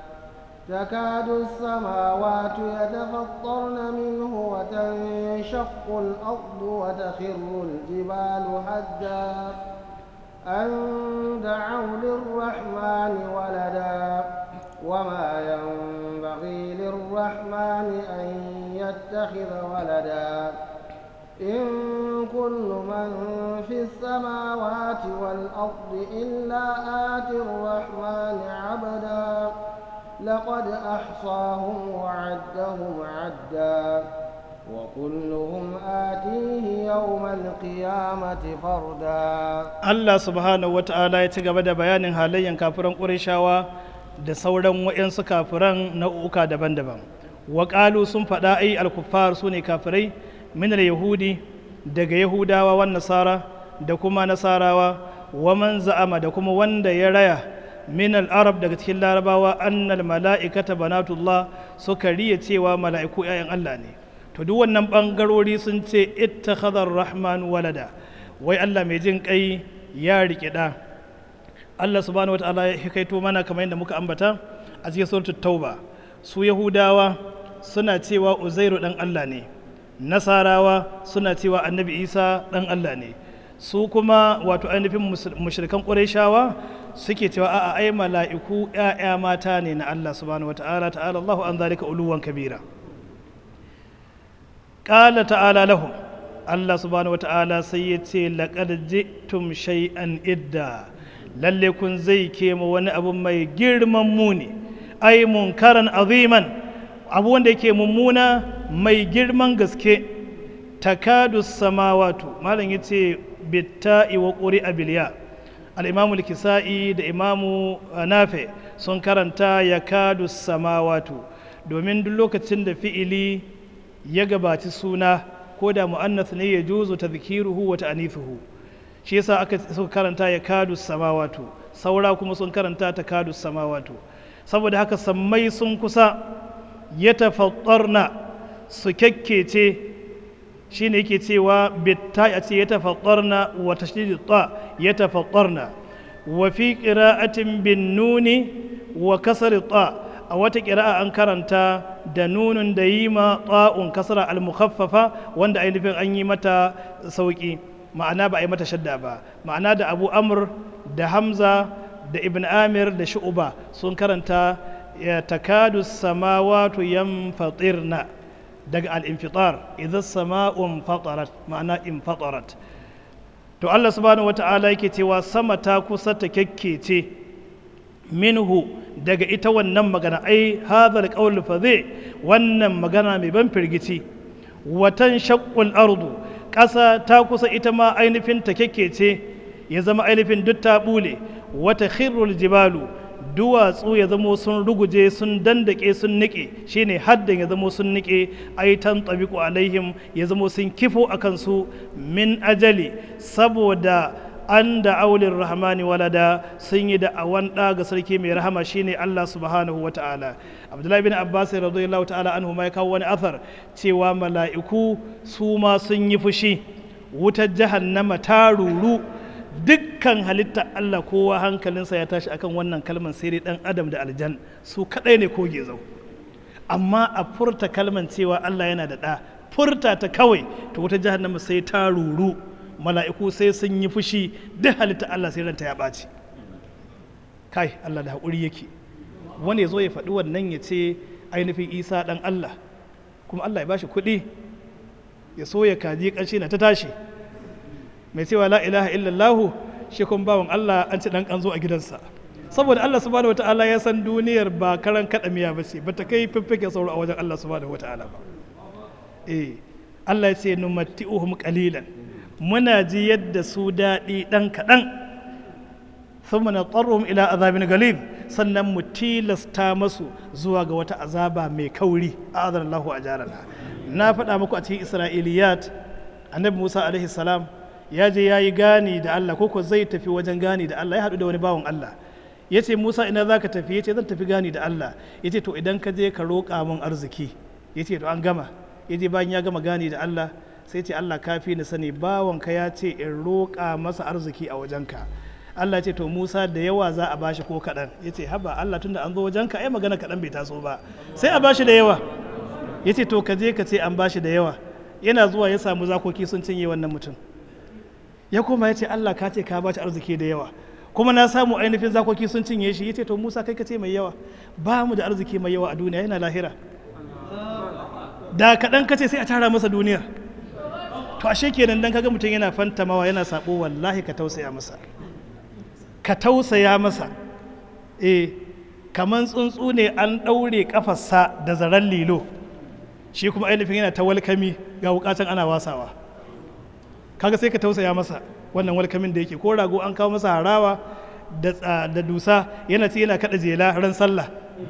تكاد السماوات يتفطرن منه وتنشق الأرض وتخر الجبال هدا أن دعوا للرحمن ولدا وما ينبغي للرحمن أن يتخذ ولدا إن كل من في السماوات والأرض إلا آتي الرحمن عبدا لقد أحصاهم وعدهم عدا وكلهم آتيه يوم القيامة فردا Allah subhanahu wata'ala ya ci gaba da bayanin halayen kafiran Qurayshawa da sauran wayansu kafiran nau'uka daban-daban wa qalu sun faɗa ai al-kuffar sune kafirai min al-yahudi daga yahudawa wan nasara da kuma nasarawa wa man za'ama da kuma wanda ya raya min al-arab daga cikin larabawa annal mala'ikata banatullah suka riya cewa mala'iku 'ya'yan Allah ne to duk wannan bangarori sun ce ittakhadha ar-rahman walada wai Allah mai jin kai ya rike da Allah subhanahu wataala ya hikaito mana kamar yadda muka ambata a cikin suratul tauba su yahudawa suna cewa uzairu dan Allah ne nasarawa suna cewa annabi isa dan Allah ne su kuma wato ainihin mushrikan qurayshawa suke cewa a'a ai mala'iku ƴaƴa mata ne na Allah subhanahu wataala ta'ala Allahu an zalika uluwan kabira qala ta'ala lahum Allah subhanahu wata'ala sai ya ce laqad ji'tum shay'an idda lalle kun zai kema wani abu mai girman muni ai munkaran aziman abu wanda yake mummuna mai girman gaske takadu samawatu malam yace bitta'i wa quri'a bilya al-imamu al-kisa'i da imamu nafi sun karanta yakadu samawatu domin duk lokacin da fi'ili ya gabaci suna ko da mu'annath ne ya juzu tadhkiruhu wa ta'nithuhu shi yasa aka suka karanta ya kadu samawatu saura kuma sun karanta ta kadu samawatu saboda haka sammai sun kusa ya tafattarna su kyakkece shine yake cewa bitta a ce ya tafattarna wa tashdid ta ya tafattarna wa fi qira'atin bin nuni wa kasr ta a wata ƙira'a an karanta da nunun da yi ma ta'un kasra al-mukhaffafa wanda ainihin an yi mata sauƙi ma'ana ba a yi mata shadda ba, ma'ana da abu amr da hamza da ibn amir da shu'uba sun karanta ya takadu samawatu yanfatirna daga al-infitar idan sama'un fatarat ma'ana infatarat. To Allah subhanahu wata'ala yake cewa sama ta kusa ta kyakkece minhu daga ita wannan magana, ai hadhal qawl fa zai wannan magana mai ban firgici. Watan shaqqul ardu, ƙasa ta kusa ita ma ainihin ta kyakkece ya zama ainihin duk ta bule. Wata khirrul jibalu, duwatsu ya zamo sun ruguje sun dandake sun nike, shine haddan ya zamo sun nike, ai tan tabiqu alaihim ya zamo sun kifo akan su min ajali saboda an da aulin rahmani walada sun yi da'awan ɗa ga sarki mai rahama shine Allah subhanahu wa ta'ala. Abdullahi bin Abbas radiyallahu ta'ala anhu ma ya kawo wani athar cewa mala'iku su ma sun yi fushi, wutar jahannama ta ruru, dukkan halitta Allah kowa hankalinsa ya tashi akan wannan kalman sai dai dan adam da aljan su kadai ne ko gezau, amma a furta kalman cewa Allah yana da ɗa, furta ta kawai to wutar jahannama sai ta ruru, mala'iku sai sun yi fushi, duk halitta Allah sai ranta ya ɓaci. Kai Allah da haƙuri yake, wani ya zo ya faɗi wannan ya ce ainihin Isa ɗan Allah, kuma Allah ya bashi kuɗi ya so ya kaji ƙarshe na ta tashi, mai cewa la ilaha illallahu shi kun bawan Allah an ci ɗan ƙanzo a gidansa, saboda Allah subhanahu wa ta'ala ya san duniyar ba karan kaɗa miya ba ce, ba ta kai fiffike sauro a wajen Allah subhanahu wa ta'ala ba. Eh, Allah ya ce numatti'uhum qalilan, muna ji yadda su daɗi ɗan kaɗan, thumma natarruhum ila azabin galib, sannan mu tilasta masu zuwa ga wata azaba mai kauri. A'adana Allahu ajarana. Na faɗa muku a cikin Isra'iliyat, annabi Musa alaihi salam ya je ya yi gani da Allah, ko zai tafi wajen gani da Allah, ya haɗu da wani bawan Allah ya ce Musa ina za ka tafi? Ya ce zan tafi gani da Allah. Ya ce to idan ka je ka roƙa min arziki. Ya ce to an gama. Ya je bayan ya gama gani da Allah sai ce Allah kafi ni sani, bawanka ya ce in roƙa masa arziki a wajenka. Allah ce to Musa da yawa za a bashi ko kaɗan? Ya ce haba Allah tunda an zo wajenka ai magana kaɗan bai taso ba, sai a bashi da yawa. Ya ce to ka je ka ce an bashi da yawa. Yana zuwa ya samu zakoki sun cinye wannan mutum. Ya koma ya ce Allah ka ce ka bashi arziki da yawa, kuma na samu ainihin zakoki sun cinye shi. Ya ce to Musa kai ka ce mai yawa, ba mu da arziki mai yawa a duniya, yana lahira. Da kaɗan ka ce sai a tara masa duniyar. To ashe kenan dan kaga mutum yana fantamawa yana sabo, wallahi ka tausaya masa, ka tausaya masa. Eh, kaman tsuntsu ne an ɗaure kafarsa da zaren lilo, shi kuma ainihin yana ta walkami ga wukatan ana wasawa, kaga sai ka tausaya masa wannan walkamin da yake. Ko rago an kawo masa harawa da, da dusa yana ce yana kada jela ran sallah,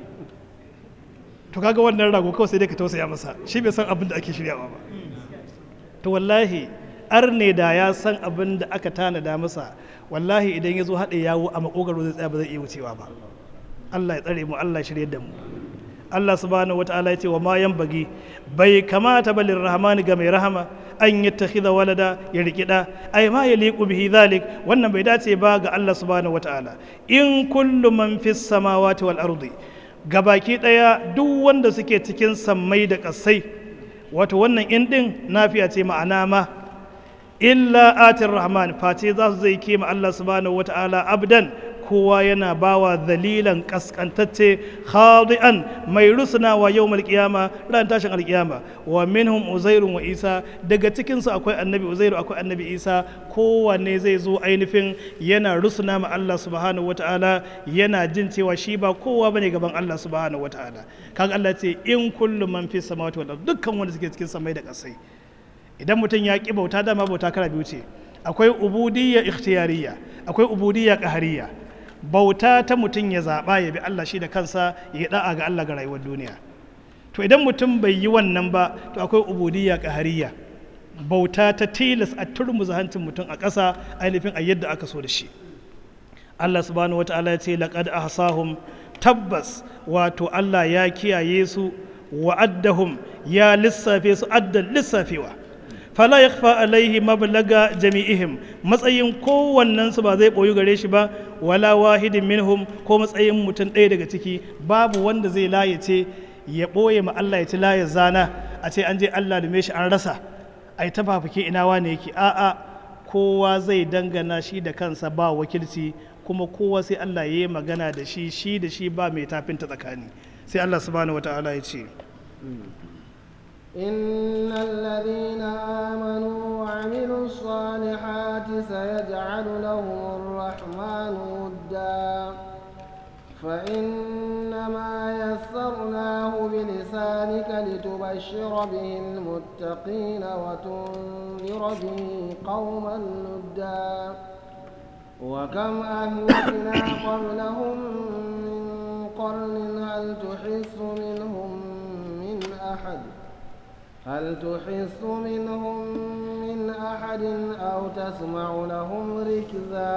to kaga wannan rago kawai sai dai ka tausaya masa, shi bai san abin da ake shiryawa ba. To wallahi arne da ya san abin da aka tanada masa, wallahi idan ya zo haɗe yawo a makogaro zai tsaya ba zai iya wucewa ba. Allah ya tsare mu, Allah ya shirye da mu. Allah subhanahu wata'ala ya ce wa ma yanbaghi, bai kamata balin rahmani ga mai rahama an yattakhidha walada, ya riki da, ai ma yaliqu bihi dhalik, wannan bai dace ba ga Allah subhanahu wata'ala. In kullu man fis samawati wal ardi, gabaki daya duk wanda suke cikin sammai da kasai, wato wannan in din nafiya ce ma'ana ma, illa atir rahman, face za su zai kema Allah subhanahu wata'ala abdan, kowa yana bawa dalilan kaskantacce, khadi'an mai rusunawa yawmal qiyama, ran tashin alqiyama. Wa minhum uzairun wa isa, daga cikin su akwai annabi uzairu akwai annabi isa, kowanne zai zo ainihin yana rusuna ma Allah subhanahu wataala, yana jin cewa shi ba kowa bane gaban Allah subhanahu wataala. Kaga Allah ce in kullu man fi samawati wal ard, dukkan wanda suke cikin samai da kasai. Idan mutum ya ki bauta, dama bauta kala biyu ce, akwai ubudiyya ikhtiyariyya, akwai ubudiyya qahariyya. Bauta ta mutum ya zaɓa ya bi Allah shi da kansa, ya da'a ga Allah ga rayuwar duniya. To idan mutum bai yi wannan ba, to akwai ubudiyya qahariyya, bauta ta tilas a turmuza hancin mutum a ƙasa ainihin a yadda aka so da shi. Allah subhanahu wata'ala ya ce laqad ahsahum, tabbas wato Allah ya kiyaye su, wa addahum ya lissafe su addan lissafewa. Fala yakhfa alaihi mablaga jami'ihim, matsayin kowannen su ba zai boyu gare shi ba, wala wahidin minhum, ko matsayin mutum ɗaya daga ciki babu wanda zai layace ya ɓoye ma Allah ya ci layar zana, a ce an je Allah da shi an rasa, ai ta fafuke ina wane yake. A'a, kowa zai dangana shi da kansa ba wakilci, kuma kowa sai Allah ya yi magana da shi shi da shi ba mai tafinta tsakani. sai Allah subhanahu wata'ala ya ce إن الذين آمنوا وعملوا الصالحات سيجعل لهم الرحمن ودا فإنما يسرناه بلسانك لتبشر به المتقين وتنذر به قوما لدا وكم أهلكنا قبلهم من قرن هل تحس منهم من أحد هل تحس منهم من أحد أو تسمع لهم ركزا.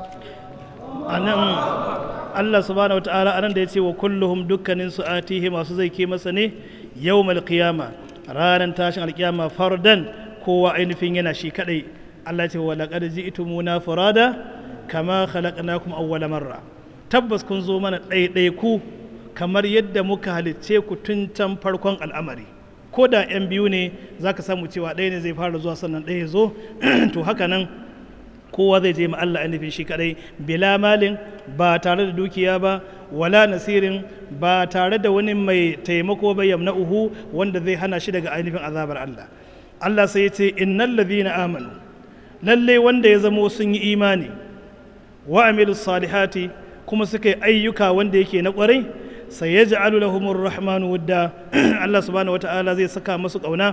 anan Allah subhanahu wataala anan da yace wa kulluhum dukkanin su atihi masu zai ke masa ne yawmal qiyama ranar tashin alkiyama fardan kowa ainihin yana shi kadai. Allah ce wa laqad ji'tumuna furada kama khalaqnakum awwala marra, tabbas kun zo mana ɗaiɗai ku kamar yadda muka halicce ku tun can farkon al'amari. Ko da yan biyu ne zaka samu cewa ɗaya ne zai fara zuwa sannan ɗaya ya zo to haka nan kowa zai je ma Allah ainihin shi kadai bila malin ba tare da dukiya ba wala nasirin ba tare da wani mai taimako ba yamna'uhu wanda zai hana shi daga ainihin azabar Allah. Allah sai ya ce innal ladhina amanu, lalle wanda ya zamo sun yi imani wa amilus salihati kuma suka yi ayyuka wanda yake na kwarai sai ya ja'alu lahumur rahmanu wadda Allah subhanahu wata'ala zai saka masu kauna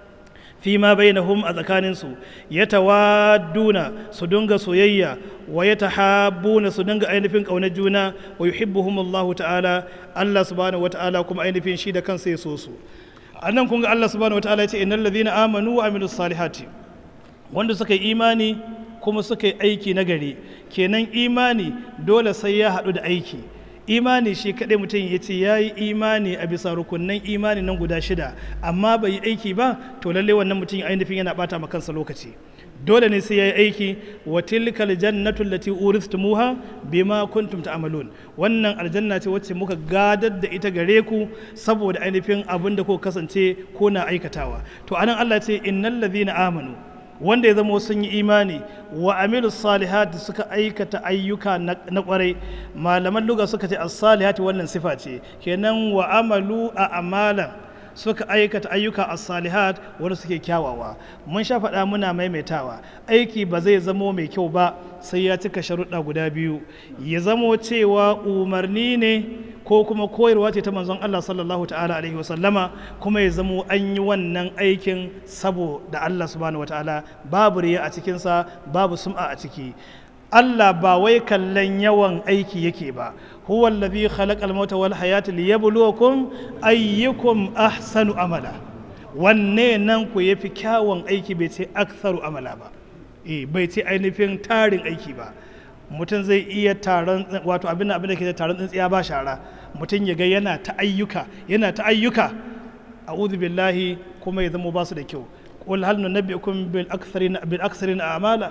fi ma bainahum a tsakaninsu ya tawadduna su dinga soyayya wa ya tahabbuna su dinga ainihin kaunar juna wa yuhibbuhumullahu ta'ala Allah subhanahu wata'ala kuma ainihin shi da kansa ya so su. Annan kun ga Allah subhanahu wata'ala ya ce innal ladhina amanu wa amilus salihati, wanda suka yi imani kuma suka yi aiki nagari. Kenan imani dole sai ya haɗu da aiki. Imani shi kaɗai mutum ya ce ya yi imani a bisa rukunnan imani nan guda shida amma bai yi aiki ba, to lalle wannan mutum ainihin yana bata ma kansa lokaci. Dole ne sai ya yi aiki. wa tilkal jannatu allati uristumuha bima kuntum ta'malun, wannan aljanna ce wacce muka gadar da ita gare ku saboda ainihin abin da kuka kasance ko na aikatawa. To anan Allah ce innal ladhina amanu, wanda ya zama sun yi imani wa amilu salihati suka aikata ayyuka na kwarai. Malaman luga suka ce as-salihati wannan sifa ce, kenan wa amalu a amalan suka aikata ayyuka as-salihat wanda suke kyawawa. Mun sha faɗa muna maimaitawa, aiki ba zai zamo mai kyau ba sai ya cika sharuɗa guda biyu, ya zamo cewa umarni ne ko kuma koyarwa ce ta manzon Allah sallallahu ta'ala alaihi wasallama, kuma ya zamo an yi wannan aikin saboda Allah subhanahu wataala, babu riya a cikinsa, babu sum'a a ciki. Allah ba wai kallon yawan aiki yake ba, huwa allazi khalaqal mauta wal hayata liyabluwakum ayyukum ahsanu amala. Wanne nan ku yafi kyawun aiki, bai ce aktharu amala ba, eh bai ce ainihin tarin aiki ba. Mutum zai iya taron, wato abin abin da ke da taron tsintsiya ba shara, mutum ya ga yana ta ayyuka yana ta ayyuka a'udhu billahi, kuma ya zama ba su da kyau. Qul hal nunabbi'ukum bil aktharin bil aktharin a'mala,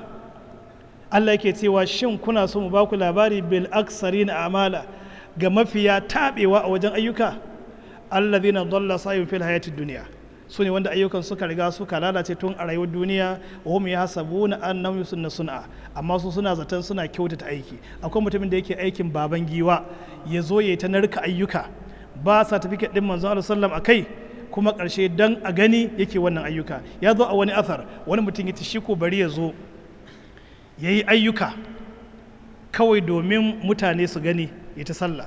Allah yake cewa shin kuna so mu ba ku labari bil aktharin a'mala, ga mafiya tabewa a wajen ayyuka. Alladhina dhalla sa'yuhum fil hayatid dunya, su ne wanda ayyukan suka riga suka lalace tun a rayuwar duniya. wa hum yahsabuna annahum yusunna sun'a, amma su suna zaton suna kyautata aiki. Akwai mutumin da yake aikin baban giwa, ya zo ya ta narka ayyuka ba certificate din manzon Allah sallam akai, kuma karshe dan a gani yake wannan ayyuka. Ya zo a wani athar, wani mutum ya ce shi ko bari ya zo yayi ayyuka kawai domin mutane su gani ya ta sallah.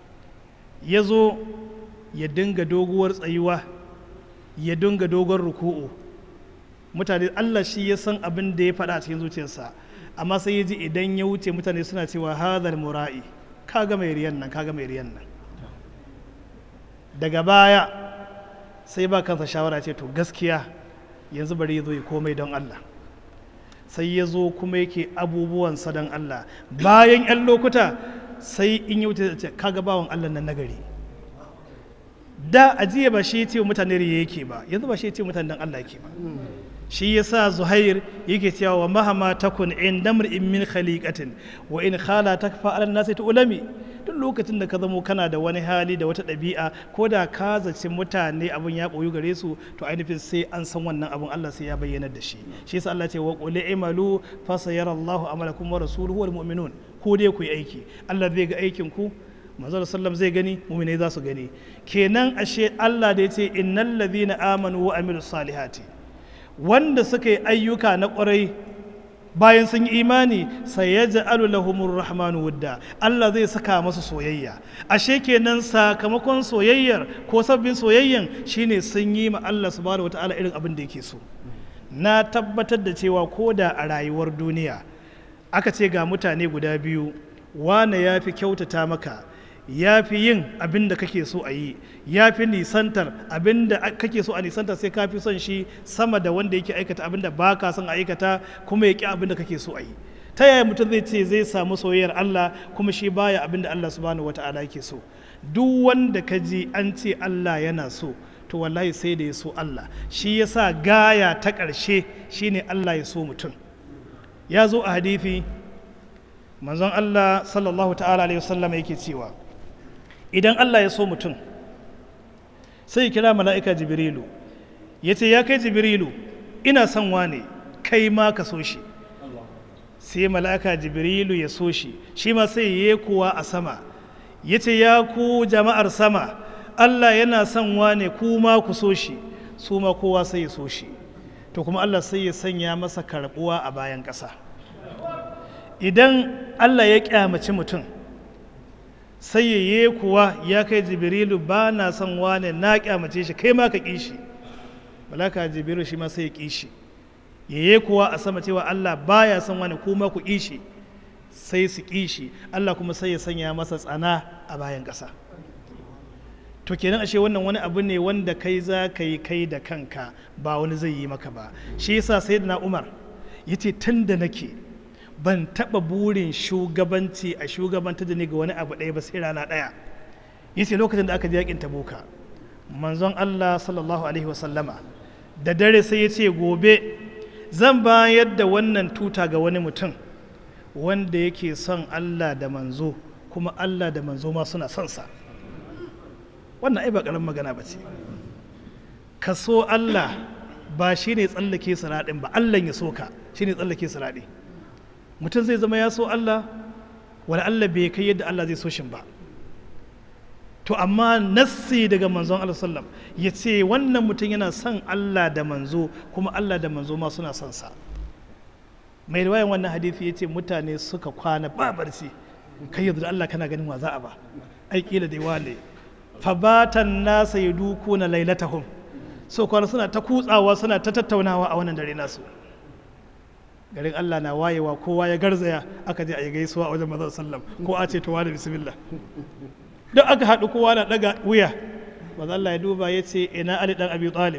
Ya zo ya dinga doguwar tsayuwa, ya dinga dogon ruku'u. Mutane Allah shi ya san abin da ya faɗa a cikin zuciyarsa, amma sai ya ji idan ya wuce mutane suna cewa hadhal mura'i, kaga mai riyan nan, kaga mai riyan nan. Daga baya sai ba kansa shawara ce to gaskiya yanzu bari ya zo ya komai don Allah. Sai ya zo kuma yake abubuwansa don Allah. Bayan 'yan lokuta sai in ya wuce ce kaga bawan Allah nan nagari. Da ajiya ba shi ce mutane riya yake ba, yanzu ba shi ce mutane dan Allah yake ba. Shi yasa Zuhair yake cewa wa mahama takun inda mar'in min khaliqatin wa in khala takfa ala nasi ulami, duk lokacin da ka zamo kana da wani hali da wata ɗabi'a ko da ka zaci mutane abin ya ɓoyu gare su to ainihin sai an san wannan abin Allah sai ya bayyana da shi shi yasa Allah ce wa qul i'malu fa sayarallahu amalakum wa rasuluhu wal mu'minun ko dai ku yi aiki Allah zai ga aikin ku manzo sallam zai gani mu'minai za su gani kenan ashe Allah da yace innal ladhina amanu wa amilus salihati wanda suka yi ayyuka na ƙwarai bayan sun yi imani sai ya ja'alu lahumur rahmanu wudda Allah zai saka masu soyayya ashe kenan sakamakon soyayyar ko sabbin soyayyan shine sun yi ma Allah subhanahu wataala irin abin da yake so na tabbatar da cewa ko da a rayuwar duniya aka ce ga mutane guda biyu wane ya fi kyautata maka ya fi yin abin da kake so a yi ya fi nisantar abin da kake so a nisantar sai ka fi son shi sama da wanda yake aikata abin da ba ka son aikata kuma ya ƙi abin da kake so a yi ta yaya mutum zai ce zai samu soyayyar Allah kuma shi baya abin da Allah subhanahu wata'ala yake so duk wanda ka ji an ce Allah yana so to wallahi sai da ya so Allah shi yasa gaya ta ƙarshe shine Allah ya so mutum ya zo a hadithi manzon Allah sallallahu ta'ala alaihi wasallam yake cewa idan Allah ya so mutum sai kira mala'ika jibrilu ya ce ya kai jibrilu ina son wane kai ma ka so shi sai mala'ika jibrilu ya so shi shi ma sai ya kuwa a sama ya ce ya ku jama'ar sama Allah yana son wane ku ma ku so shi su ma kowa sai ya so shi to kuma Allah sai ya sanya masa karbuwa a bayan ƙasa idan Allah ya kyamaci mutum sai yaye kuwa ya kai jibrilu ba na son wane na kyamace shi kai ma ka ƙi shi malaka jibrilu shi ma sai ya ƙi shi yaye kuwa a sama cewa Allah baya son wane kuma ku ƙi shi sai su ƙi shi Allah kuma sai ya sanya masa tsana a bayan ƙasa to kenan ashe wannan wani abu ne wanda kai za ka yi kai da kanka ba wani zai yi maka ba shi yasa sayyidina Umar yace tun da nake ban taɓa burin shugabanci a shugabanta da ni ga wani abu ɗaya ba sai rana ɗaya yace lokacin da aka je yakin tabuka manzon Allah sallallahu alaihi wasallama da dare sai ya ce gobe zan bayar da wannan tuta ga wani mutum wanda yake son Allah da manzo kuma Allah da manzo ma suna son sa wannan ai ba ƙaramin magana ba ce ka so Allah ba shine tsallake siraɗin ba Allah ya so ka shine tsallake siraɗi mutum zai zama ya so Allah wani Allah bai kai yadda Allah zai so shi ba to amma nassi daga manzon Allah sallam ya ce wannan mutum yana son Allah da manzo kuma Allah da manzo ma suna son sa mai riwayan wannan hadisi ya ce mutane suka kwana ba barci kai yanzu da Allah kana ganin wa za a ba ai kila dai wane fabatan nasa yadukuna lailatahum so kwana suna ta kutsawa suna ta tattaunawa a wannan dare nasu garin Allah na wayewa kowa ya garzaya aka je a yi gaisuwa a wajen mazan sallam ko a ce towa da bismillah don aka haɗu kowa na ɗaga wuya mazan Allah ya duba ya ce ina Ali ɗan Abi Talib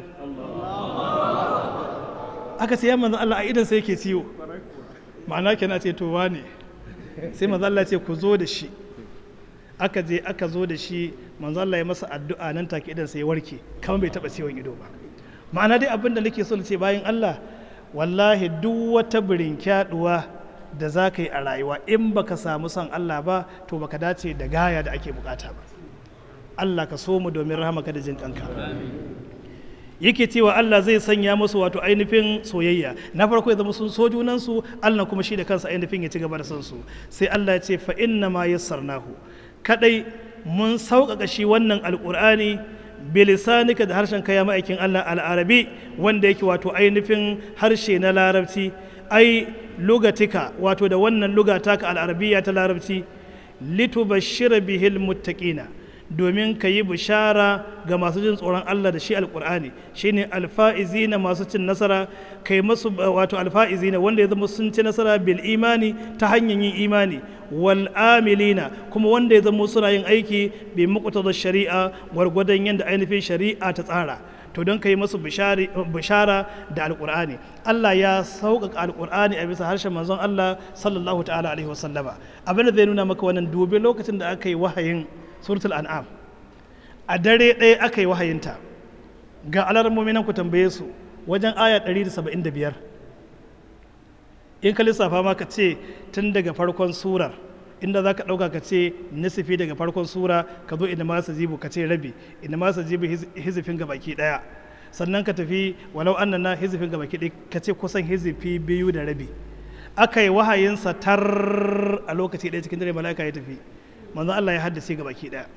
aka ce ya mazan Allah a idan sai yake ciwo ma'ana kenan ce towa ne sai mazan Allah ce ku zo da shi aka je aka zo da shi manzo Allah ya masa addu'a nan take idan sai ya warke kamar bai taba ciwon ido ba ma'ana dai abin da nake so na ce bayan Allah wallahi duk wata birinkyaduwa da za ka yi a rayuwa in baka samu son Allah ba to baka dace da gaya da ake bukata ba Allah ka so mu domin rahamaka da jin kanka yake cewa Allah zai sanya musu wato ainihin soyayya na farko ya zama sun so junansu Allah kuma shi da kansa ainihin ya ci gaba da son su sai Allah ya ce fa inna ma yassarnahu kadai mun sauƙaƙa shi wannan alƙur'ani bilisanika da harshen kaya ma'aikin Allah al'arabi wanda yake wato ainihin harshe na larabci ai lugatika wato da wannan lugata ka al'arabiya ta larabci litubashshira bihil muttaqina domin ka yi bishara ga masu jin tsoron Allah da shi alƙur'ani shine alfa'izina masu cin nasara kai masu wato alfa'izina wanda ya zama sun ci nasara bil imani ta hanyar yin imani wal amilina kuma wanda ya zama suna yin aiki bi muqtada shari'a gwargwadon yadda ainihin shari'a ta tsara to don ka yi masu bishara da alƙur'ani Allah ya sauƙaƙa alƙur'ani a bisa harshen manzon Allah sallallahu ta'ala alaihi wasallama abin da zai nuna maka wannan dubi lokacin da aka yi wahayin suratul an'am a dare ɗaya aka yi wahayinta ga alarmomi nan ku tambaye su wajen aya ɗari da saba'in da biyar in ka lissafa ma ka ce tun daga farkon surar inda za ka ɗauka ka ce nisifi daga farkon sura ka zo inda masa jibu ka ce rabi inda masa jibu hizifin gabaki ɗaya sannan ka tafi walau annan na hizifin gabaki ɗaya ka ce kusan hizifi biyu da rabi aka yi wahayinsa tar a lokaci ɗaya cikin dare mala'ika ya tafi manzon Allah ya haddace gabaki ɗaya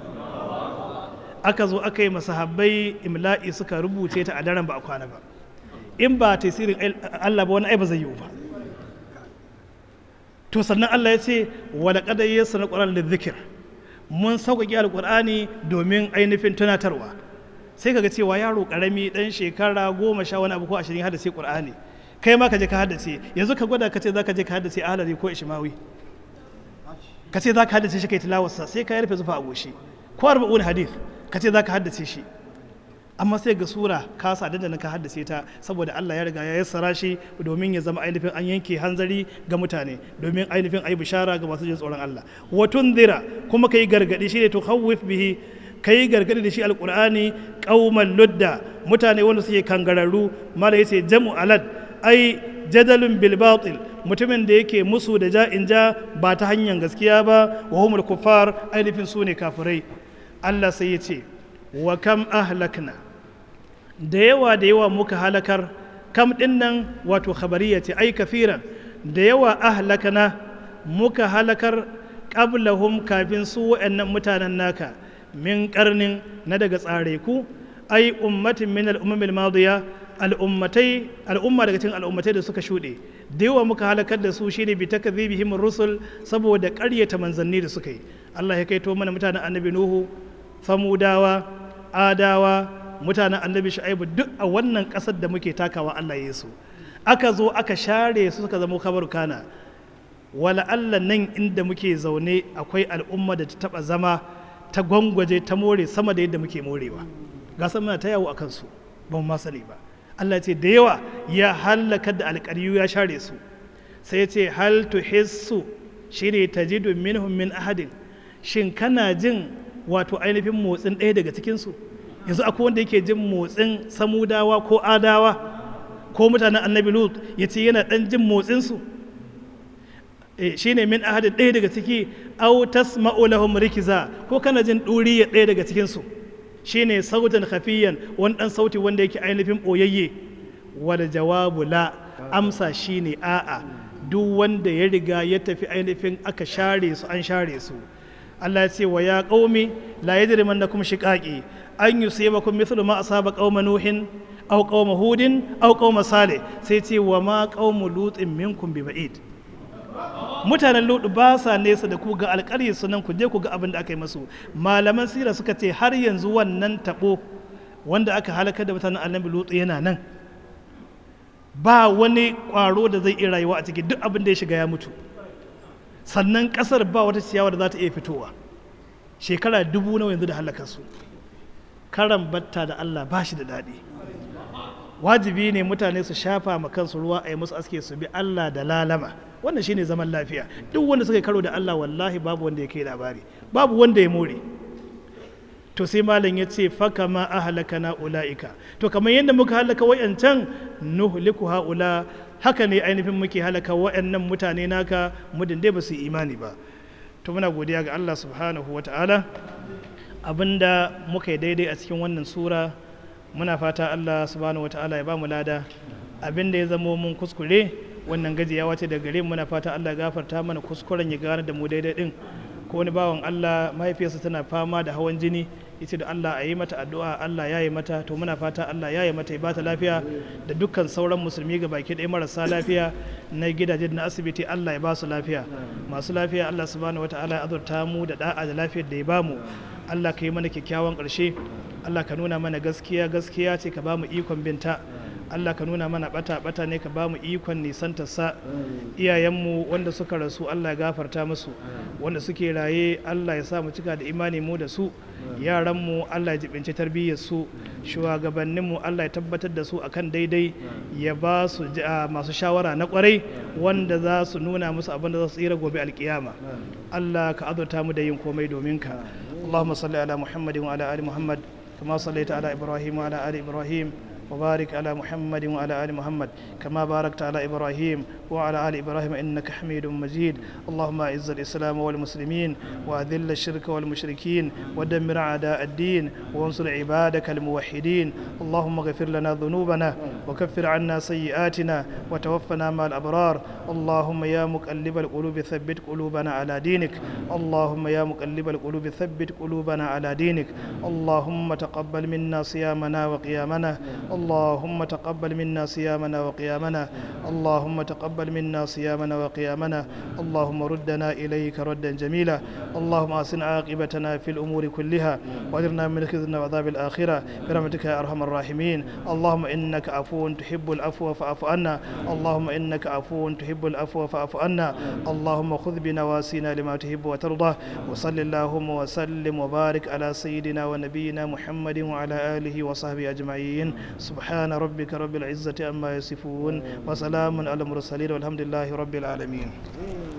aka zo aka yi masahabbai imla'i suka rubuce ta a daren ba a kwana ba in ba tasirin Allah ba wani ai ba zai yiwu ba to sannan Allah ya ce wala qad yassara al-qur'ana lidhikr mun sauƙaƙe alƙur'ani domin ainihin tunatarwa sai kaga cewa yaro karami dan shekara goma sha wani abu ko ashirin haddace qur'ani kai ma ka je ka haddace yanzu ka gwada ka ce zaka je ka haddace ahlari ko ishmawi ka ce zaka haddace shi kai tilawarsa sai ka rufe zufa a goshi ko arba'un hadith ka ce zaka haddace shi amma sai ga sura ka sa da ka haddace ta saboda Allah ya riga ya yassara shi domin ya zama ainihin an yanke hanzari ga mutane domin ainihin ayi bishara ga masu jin tsoron Allah wa tunzira kuma kai gargadi shi ne to khawwif bihi kai gargadi da shi alqur'ani qauman ludda mutane wanda suke kangararru mala yace jam'u alad ai jadalun bil batil mutumin da yake musu da ja'in ja ba ta hanyar gaskiya ba wa humul kuffar ainihin su ne kafirai Allah sai ya ce wa kam ahlakna da yawa da yawa muka halakar kam din nan wato khabariya ce ai kafiran da yawa ahlakna muka halakar qablahum kafin su wa'annan mutanen naka min karnin na daga tsare ku ai ummatin min al-umam al-madiya al'ummatai al'umma daga cikin al'ummatai da suka shuɗe da yawa muka halakar da su shine bi takdhibihim rusul saboda ƙaryata manzanni da suka yi Allah ya kaito mana mutanen annabi nuhu samudawa adawa mutanen annabi shu'aibu duk a wannan ƙasar da muke takawa Allah ya su aka zo aka share su suka zama kabar kana wala Allah nan inda muke zaune akwai al'umma da ta taba zama ta gwangwaje ta more sama da yadda muke morewa ga sama ta yawo akan su ban ma sani ba Allah ce da yawa ya halakar da alƙaryu ya share su sai ce hal tuhissu shine tajidu minhum min ahadin shin kana jin wato ainihin motsin ɗaya daga cikin su yanzu akwai wanda yake jin motsin samudawa ko adawa ko mutanen annabi lut yace yana dan jin motsin su e, shine min ahadin ɗaya daga ciki aw tasma'u lahum rikiza ko kana jin ɗuriya ɗaya daga cikin su shine sautan khafiyan wani dan sauti wanda yake ainihin boyayye wal jawabu la amsa shine a'a duk wanda ya riga ya tafi ainihin aka share su an share su Allah ya ce wa ya qaumi la yajrimannakum shiqaqi an yusibakum mithlu ma asaba qauma nuhin aw qauma hudin aw qauma salih sai ce wa ma qaumu lutin minkum bi ba'id mutanen lutu ba sa nesa da ku ga alƙaryi sunan ku je ku ga abin da aka yi masu malaman sira suka ce har yanzu wannan tabo wanda aka halakar da mutanen annabi lutu yana nan ba wani ƙwaro da zai iya rayuwa a ciki duk abin da ya shiga ya mutu sannan ƙasar ba wata ciyawa da za ta iya fitowa shekara dubu nawa yanzu da halakar su karan batta da Allah ba shi da daɗi wajibi ne mutane su shafa ma kansu ruwa a yi musu aske su bi Allah da lalama wannan shine zaman lafiya duk wanda suka karo da Allah wallahi babu wanda ya kai labari babu wanda ya more to sai malam ya ce faka ma ahlakana ulaika to kamar yadda muka halaka wayancan nuhliku haula haka ne ainihin muke halaka wayannan mutane naka mudin dai ba su imani ba to muna godiya ga Allah subhanahu wataala abinda muka yi daidai a cikin wannan sura muna fata Allah subhanahu wataala ya ba mu lada abinda ya zamo mun kuskure wannan gajiyawa ce daga gare mu muna fata Allah ya gafarta mana kuskuren ya gane da mu daidai din ko wani bawan Allah mahaifiyarsa tana fama da hawan jini yace da Allah a yi mata addu'a Allah ya yi mata to muna fata Allah ya yi mata ya bata lafiya da dukkan sauran musulmi ga baki ɗaya marasa lafiya na gidaje na asibiti Allah ya ba su lafiya masu lafiya Allah subhanahu wataala ya azurta mu da da'a da lafiyar da ya bamu Allah ka yi mana kyakkyawan ƙarshe Allah ka nuna mana gaskiya gaskiya ce ka ba mu ikon binta Allah ka nuna mana bata bata ne ka ba mu ikon nisantarsa iyayenmu wanda suka rasu Allah ya gafarta musu wanda suke raye Allah ya sa mu cika da imani mu da su yaranmu Allah ya jibinci tarbiyyar su shugabanninmu Allah ya tabbatar da su akan daidai ya ba su masu shawara na kwarai wanda za su nuna musu abin da za su tsira gobe alkiyama Allah ka azurta mu da yin komai domin ka Allahumma salli ala Muhammadin wa ala ali Muhammad kama sallaita ala Ibrahim wa ala ali Ibrahim وبارك على محمد وعلى آل محمد كما باركت على إبراهيم وعلى آل إبراهيم إنك حميد مجيد اللهم أعز الإسلام والمسلمين وأذل الشرك والمشركين ودمر أعداء الدين وانصر عبادك الموحدين اللهم اغفر لنا ذنوبنا وكفر عنا سيئاتنا وتوفنا مع الأبرار اللهم يا مقلب القلوب ثبت قلوبنا على دينك اللهم يا مقلب القلوب ثبت قلوبنا على دينك اللهم تقبل منا صيامنا وقيامنا اللهم تقبل منا صيامنا وقيامنا اللهم تقبل منا صيامنا وقيامنا اللهم ردنا إليك ردا جميلا اللهم أحسن عاقبتنا في الأمور كلها واجرنا من خزي وعذاب الآخرة برحمتك يا أرحم الراحمين اللهم إنك عفو تحب العفو فاعف عنا اللهم إنك عفو تحب العفو فاعف عنا اللهم خذ بنواسينا لما تحب وترضى وصل اللهم وسلم وبارك على سيدنا ونبينا محمد وعلى آله وصحبه أجمعين سبحان ربك رب العزة عما يصفون وسلام على المرسلين والحمد لله رب العالمين